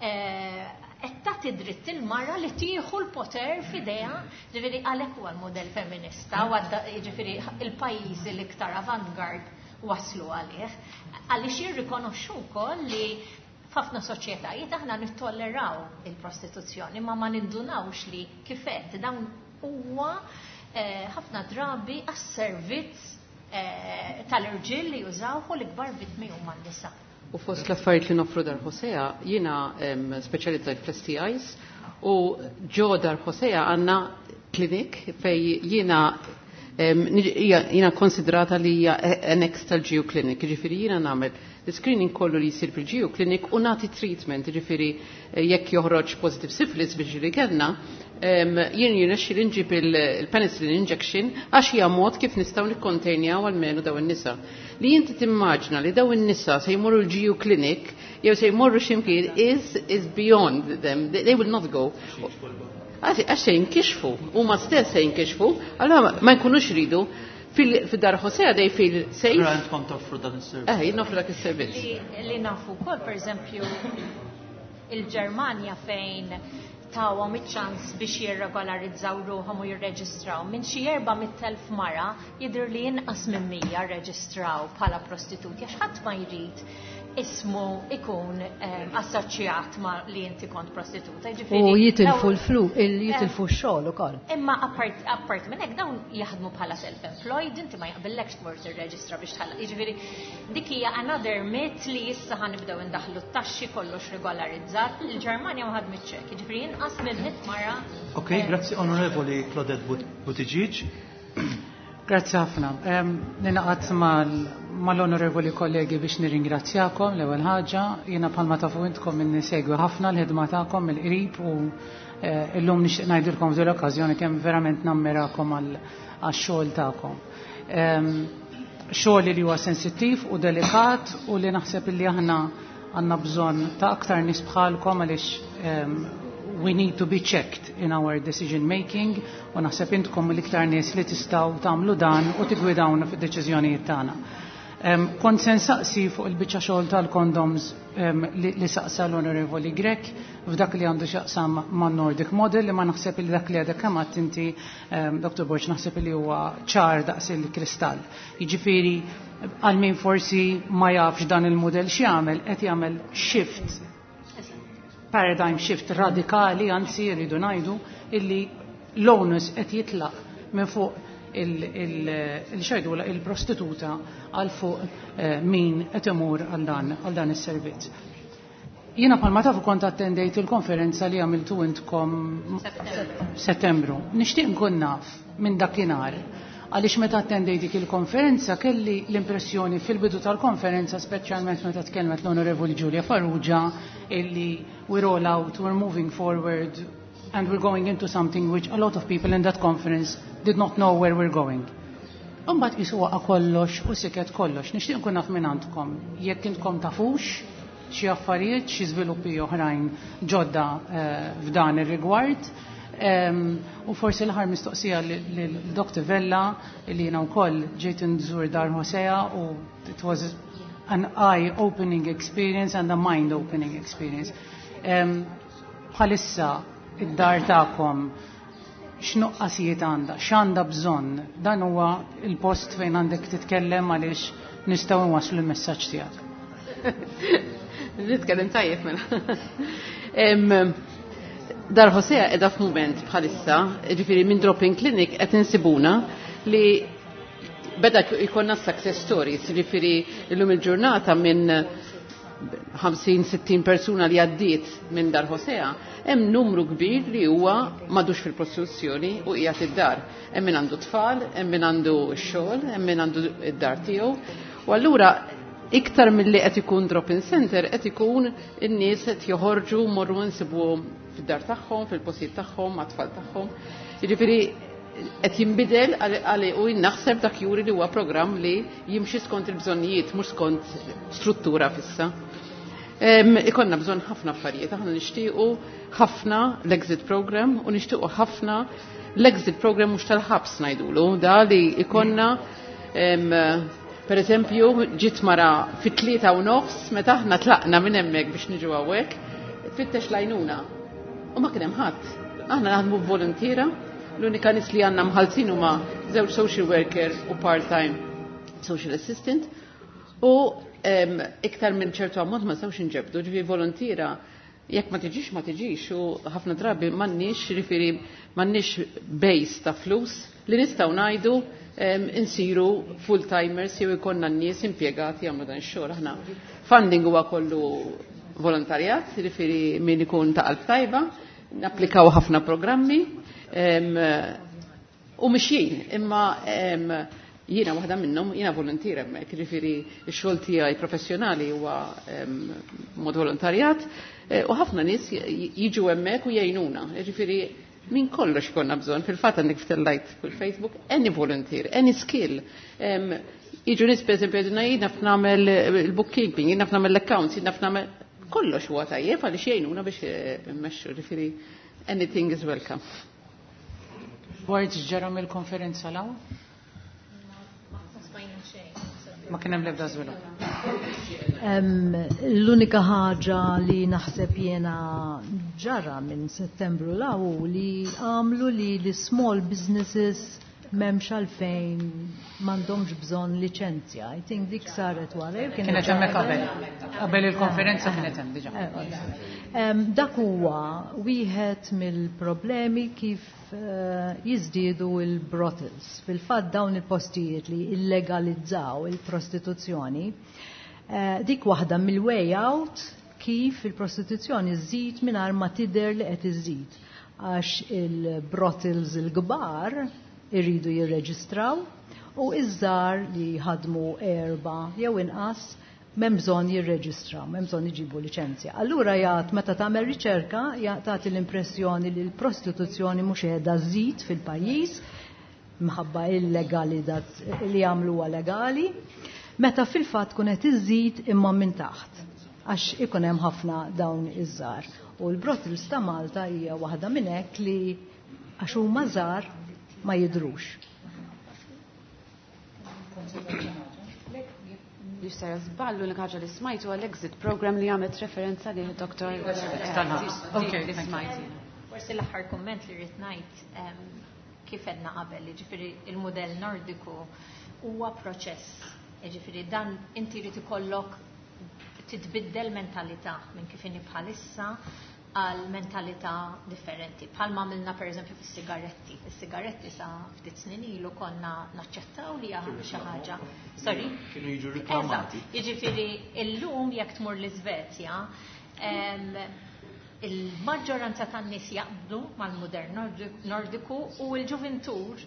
qed tagħti dritt il-mara li tieħu l-poter f'idejha, jiġifieri għalhekk huwa l-mudell feminista u jiġifieri il-pajjiżi l-iktar avantgard waslu għalih, għaliex jirrikonoxxu wkoll li f'ħafna soċjetajiet aħna nittolleraw il-prostituzzjoni ma nindunawx li kifet dawn huwa ħafna drabi għas-servizz tal-irġiel li jużawhu l-ikbar vittmi huma n-nisa. U fost l-affarijiet li nofru Dar Ħosea jiena speċjalizzajt fl-STIs u ġo Dar Ħosea għandna klinik fej jiena konsidrata li hija annex tal-Geo Clinic, ġifieri jiena nagħmel l-screening kollu li jsir fil-Geo Clinic u nagħti treatment, ġifieri jekk joħroġ positive syphilis biex li kellna, jien jirnexxi li nġib il-penicillin injection għax hija mod kif nistgħu nikkontenjaw għalmenu daw in-nisa. Li inti timmaġna li daw in-nisa se jmorru l-Geo Clinic jew se jmorru x'imkien is beyond them, they will not go. Għax se jinkixfu, u ma stess se jinkixfu, allora ma jkunux ridu fil-Dar Ħosea dej fil-sejf. Grant kont offru dan is-servizz. Jinnofru dak is-servizz. Li nafu wkoll pereżempju il-Ġermanja fejn tawhom iċ-ċans biex jirregolarizzaw ruħhom u jirreġistraw minn xi 400,000 mara jidher li inqas minn 100 rreġistraw bħala prostituti għax ħadd ma jrid ismu ikun assoċjat ma li inti kont prostituta. U jitilfu jitilfu x-xogħol ukoll. Imma apart minn hekk dawn jaħdmu bħala self-employed, inti ma jaqbillekx tmur tirreġistra biex tħallaq. Jiġifieri dik hija another myth li issa ħanibdew indaħlu t-taxxi kollox regolarizzat. Il-Ġermanja ma ħadmitx hekk, jiġifieri inqas minn 100 mara. Okay, grazzi Onorevoli Claudette Buttigieg. Grazzi ħafna. Ninaqat mal-onorevoli kollegi biex nirringrazzjakom l-ewwel ħaġa, jiena bħalma tafu intkom minni segwi ħafna l-ħidma tagħkom mill-qrib u illum nixtieq ngħidilkom f'din l-okkażjoni kemm verament nammirakom għax-xogħol tagħkom. Xogħol li huwa sensittiv u delikat u li naħseb li aħna għandna bżonn ta' aktar nies bħalkom għaliex we need to be checked in our decision making u naħseb intkom l-iktar nies li tistgħu tagħmlu dan u tigwidawna fid-deċiżjonijiet tagħna. Kont se nsaqsi fuq il-biċċa xogħol tal-condoms li saqsa l-Onorevoli Grek f'dak li għandu xaqsam man Nordic Model li ma naħseb li dak li għadek kemm għadt inti Dr. Borch naħseb li huwa ċar daqs il-kristall. Jiġifieri għal min forsi ma jafx dan il-modell x'jagħmel qed jagħmel shift paradigm shift radikali anzi jridu ngħidu illi l-onus qed jitlaq minn fuq il-xejdu il-prostituta għal fuq min qed imur għal dan is-servizz. Jiena bħalma tafu kont attendejt il-konferenza li għamiltu intkom Settembru. Nixtieq nkun naf minn dakinhar għaliex meta attendejt dik il-konferenza kelli l-impressjoni fil-bidu tal-konferenza speċjalment meta tkellmet l-Onorevoli Giulia Farrugia illi we're all out, we're moving forward and we're going into something which a lot of people in that conference did not know where we're going. Umbat jisu waqa kollox u siket kollox. Nixtieq nkun naf minn għandkom jekk intkom tafux xi affarijiet, xi żviluppi oħrajn ġodda f'dan ir-rigward. U forsi l-ħar mistoqsija lil-Dr. Vella li jiena wkoll ġejt inżur Dar Hosea u it was an eye-opening experience and a mind-opening experience. Bħalissa id-dar tagħkom x'nuqqasijiet għandha, x'għandha bżonn, dan huwa il-post fejn għandek titkellem għaliex nistgħu nwasslu l-messaġġ tiegħek. Nitkellem tajjeb mela. Dar Hosea qiegħda f'mument bħalissa, ġifieri minn Dropping Clinic qed insibuna li beda jkollna success stories, ġifieri llum il-ġurnata minn 50-60 persuna li għaddiet minn Dar Hosea, hemm numru kbir li huwa madux fil-prostituzzjoni u qiegħed id-dar. Hemm min għandu tfal, hemm min għandu x-xogħol, hemm min għandu id-dar tiegħu. U allura iktar milli qed ikun drop-in center qed ikun in-nies qed joħorġu morru nsibu fid-dar tagħhom, fil-postijiet tagħhom, mat-tfal tagħhom. Jiġifieri qed jinbidel għal u naħseb dak juri li huwa programm li jimxi skont il-bżonnijiet mhux skont struttura fissa. Ikonna bżonn ħafna affarijiet, aħna nixtiequ ħafna l-exit program u nixtiequ ħafna l-exit program mhux tal-ħabs ngħidulu, da li ikonna per eżempju ġiet mara fit-3:30 meta aħna tlaqna minn hemmhekk biex niġu hawnhekk, tfittex lajnuna. U ma kien hemm ħadd. Aħna naħdmu b'volontira, l-unika nies li għandna mħallsin huma żewġ social worker u part-time social assistant u iktar minn ċertu ammont ma stawx inġebdu, ġifieri volontira jekk ma tiġix u ħafna drabi m'għandniex ġifieri m'għandniex base ta' flus li nistgħu ngħidu insiru full-timers jew ikollna n-nies impjegati jagħmlu dan ix-xogħol. Aħna funding huwa kollu volontarjat, ġifieri min ikun ta' qalb tajba, napplikaw ħafna programmi u mixjin, imma jiena waħda minnhom, jiena volontier hemmhekk, ġifieri x-xogħol tiegħi professjonali huwa mod volontarjat u ħafna nies jiġu hemmhekk u jgħinuna. Ġifieri min kollox konna bżonn, fil-fatt għandek ftellajt fil-Facebook, any volunteer, any skill. Jiġu nies pereżempju jgħidulna jiena naf nagħmel il-bookkeeping, jiena naf nagħmel l-accounts, jiena naf nagħmel kollox huwa tajjeb għaliex jgħinuna biex immexxu, ġifieri anything is welcome. Ward ġara mill-konferenza law? Ma kien hemm l-ebda żvilupp. L-unika ħaġa li naħseb jiena ġara minn Settembru law li għamlu li l-small businesses m'hemmx għalfejn m'għandhomx bżonn liċenzja. I think dik saret wara. Kienet hemmhekk qabel il-konferenza kienet hemm diġà. Dak huwa wieħed mill-problemi kif jiżdiedu il-brothels. Fil-fatt dawn il-postijiet li illegalizzaw il-prostituzzjoni, dik waħda mill-way out kif il-prostituzzjoni żżid mingħajr ma tidher li qed iżżid. Għax il-brothels il-kbar irridu jirreġistraw u iż-żgħar li ħadmu erba' jew inqas m'hemm bżonn jirreġistraw, m'hemm bżonn iġibu liċenzja. Allura jgħid meta tagħmel riċerka tagħti l-impressjoni li l-prostituzzjoni mhux qiegħda żżid fil-pajjiż minħabba illegali li jagħmluha legali, meta fil-fatt kun qed iżżid imma minn taħt. għax ikun hemm ħafna dawn iż-żar. U l-brothels ta' Malta hija waħda minn hekk li għax huma żar ma jidrux. Jistara zballu l-ħagġa li smajtu għal-exit program li għamet referenza li doktor smajti. Forsi l-aħħar komment li rrid ngħid kif edna qabel, ġifieri il-modell nordiku huwa proċess. Ġifieri dan inti jrid ikollok titbiddel mentalità minn kif inhi bħalissa għal mentalità differenti. Bħalma għamilna pereżempju fis-sigaretti. Is-sigaretti sa ftit snin ilu konna naċċettaw li hija xi ħaġa. Sorry? Kienu jiġu riklamati. Jiġifieri illum jekk tmur l-Iżvezja, il-maġġoranza tan-nies jaqbdu mal-modern nordiku u l-ġuventur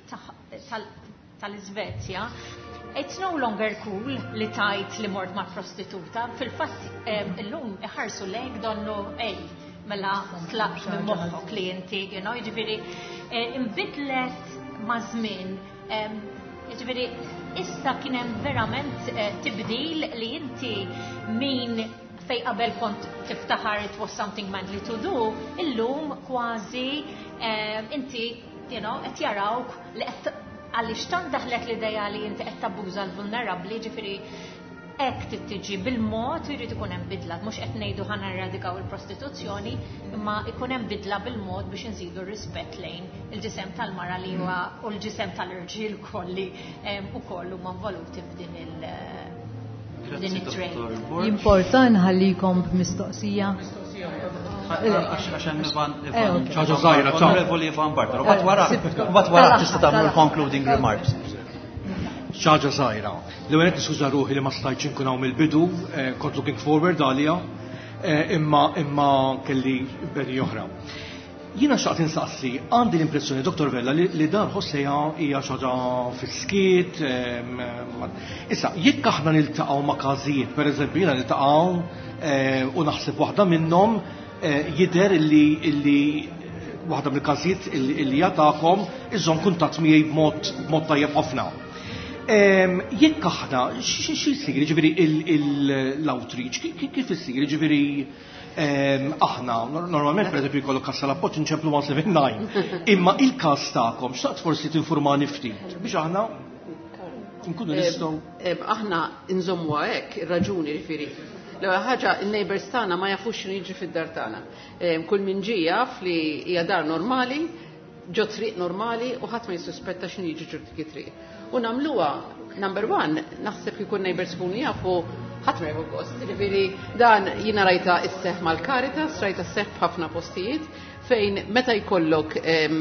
tal-Iżvezja it's no longer cool li tajt li mort mal-prostituta. Fil-fatt illum iħarsu lejk donnu mela tlaq minn moħħok li inti, jiġifieri imbidlet ma' żmien, jiġifieri issa kien hemm verament tibdil li inti min fej qabel kont tiftaħar it was something manly to do, illum kważi inti qed jarawk li qed għaliex tant daħlek l-idea li inti qed tabbuża l-vulnerabbli, ġifieri hekk tittiġi bil-mod irid ikun hemm bidla, mhux qed ngħidu ħana nradikaw il-prostituzzjoni, imma ikun hemm bidla bil-mod biex inżidu r-rispett lejn il-ġisem tal-mara li huwa u l-ġisem tal-irġiel kolli ukoll huma involuti f'din it-train. Important ħallikom b'mistoqsija. Għaxan Ivan ċaġa Onorevoli Ivan Barter, u bat wara tista' tagħmel concluding remarks. ċaġa żgħira. L-ewwel niskuża ruħi li ma stajtx inkun hawn mill-bidu, kont looking forward għalija, imma kelli beri oħra. Jiena xtaqt insaqsi, għandi l-impressjoni, Dr. Vella, li dan ħossejha hija xaġa fis-skiet. Issa, jekk aħna niltaqgħu ma' każijiet, pereżempju jiena niltaqgħu u naħseb waħda minnhom jidher illi waħda mill-każijiet illi jagħtakom iżżomm kuntatt miegħi b'mod tajjeb ħafna. Jekk aħna, x'isir, ġifieri l-outreach, kif isir, ġifieri aħna, normalment pereżempju jkollok kassa l-appoġġ inċemplu 179, imma il-każ tagħkom x'taqt forsi tinformani ftit biex aħna nkunu nistgħu. Aħna nżommu hekk ir-raġuni ġifieri. L-ewwel ħaġa in-neighbors tagħna ma jafux x'inhu jiġri fid-dar tagħna. Kull min ġie jaf li hija dar normali, ġo triq normali u ħadd ma jissuspetta x'inhu jiġri ġo dik it-triq. U nagħmluha number one, naħseb li kun neighbors kunu jafu ħadd ma jieħu gost. Ġifieri dan jiena rajta isseħħ mal-Caritas, rajta isseħħ b'ħafna postijiet fejn meta jkollok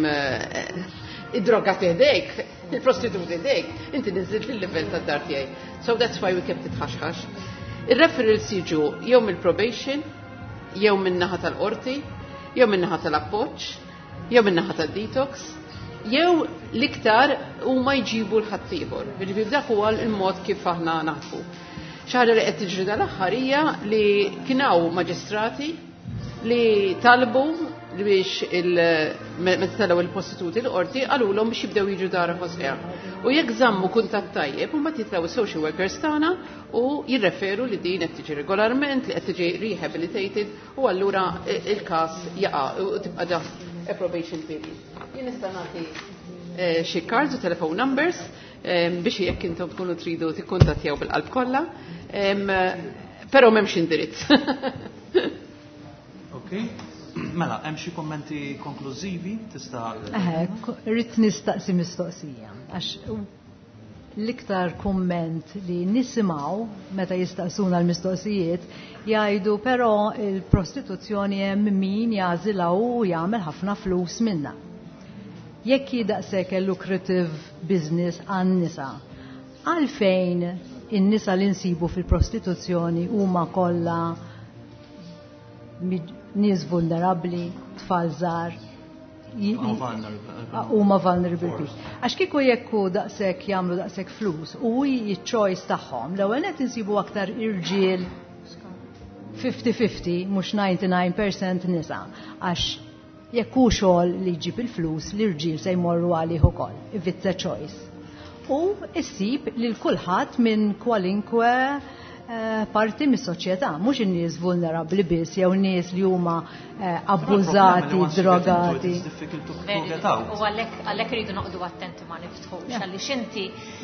id-droga f'ehdejk, il-prostitut ehdejk, inti niżilt il-livell tad-dar tiegħi. So that's why we kept it ħaxħax. Ir-referrals jiġu jew mill-probation, jew min-naħa tal-qorti, jew min-naħa tal-appoġġ, jew min-naħa tad-detox, jew l-iktar huma jġibu l-ħaddieħor. Jiġifieri dak huwa l-mod kif aħna naħdmu. Xi ħaġa li qed tiġri dal-aħħar hija li kien hawn maġistrati li talbu biex meta telgħu il-prostituti l-qorti qalulhom biex jibdew jiġu dara ħosqeha. U jekk żammu kuntatt tajjeb huma jitlgħu social workers tagħna u jirreferu li din qed tiġi regolarment, li qed tiġi rehabilitated u allura il-każ jaqa' u tibqa' ġast a probation period. Jien nista' nagħti xi cards u telephone numbers biex jekk intom tkunu tridu tikkuntattjaw bil-qalb kollha, però m'hemmx indirizz. Okay. Mela, hemm xi kommenti konklużivi tista' Rrid nistaqsi mistoqsija għax l-iktar komment li nisimgħu meta jistaqsuna l-mistoqsijiet jgħidu però il-prostituzzjoni hemm min jażilha u jagħmel ħafna flus minnha. Jekk jidaqsek lucrative business għan-nisa, għalfejn in-nisa li nsibu fil-prostituzzjoni huma kollha nies vulnerabbli, tfal żgħar, huma vulnerable. Għax kieku jekku daqshekk jagħmlu daqshekk flus u j-choice tagħhom, l-ewwel qed insibu aktar irġiel 50-50 mhux 99% nisa. Għax jekk hu xogħol li jġib il-flus l-irġiel se jmorru għalih ukoll, if it's a choice. U issib lil kulħadd minn kwalinkwe parti mis-soċjetà, mhux in-nies vulnerabbli biss jew nies li huma abbużati, drogati. U għalhekk iridu noqogħdu attenti ma niftħux għaliex inti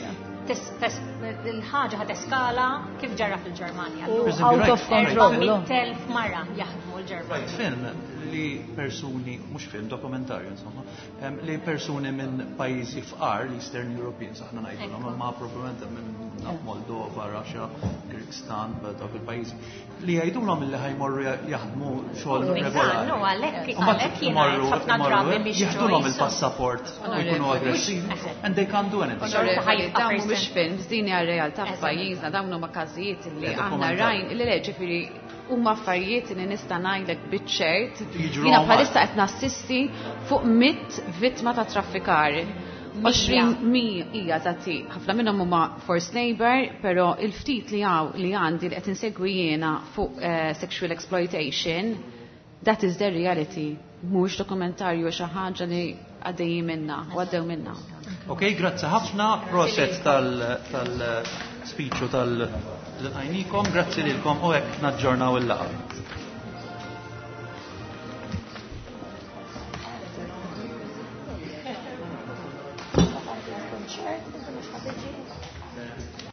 il-ħaġa ħad eskala kif ġarra fil-Ġermanja. Out of control. 100,000 marra jaħdmu l-Ġermanja. Film li persuni, mhux film, dokumentarju insomma, li persuni minn pajjiżi fqar, l-Eastern Europeans, aħna ngħidulhom ma probabbilment minn Moldova, Russia, Kirgistan, dak il-pajjiżi, li jgħidulhom li ħajmorru jaħdmu xogħol regolari. No, għalhekk jiena ħafna drabi biex jaħdulhom il-passaport u jkunu aggressivi, and they can't do anything. Dawn mhumiex films, din hija r-realtà f'pajjiżna, dawn huma każijiet li aħna rajn li ġifieri huma affarijiet li nista' ngħidlek biċ-ċert. Jiena bħalissa qed nassisti fuq 100 vittma ta' traffikar. 20 hija tagħti, ħafna minnhom huma forced labor, però il-ftit li għandi li qed insegwi jiena fuq sexual exploitation, that is the reality. Mhux dokumentarju xi ħaġa li għaddejjin minna u għaddew minna. Ok, grazzi ħafna, proset tal-speech u tal-għajnikom, grazzi lilkom u hekk naġġornaw il-laqgħa.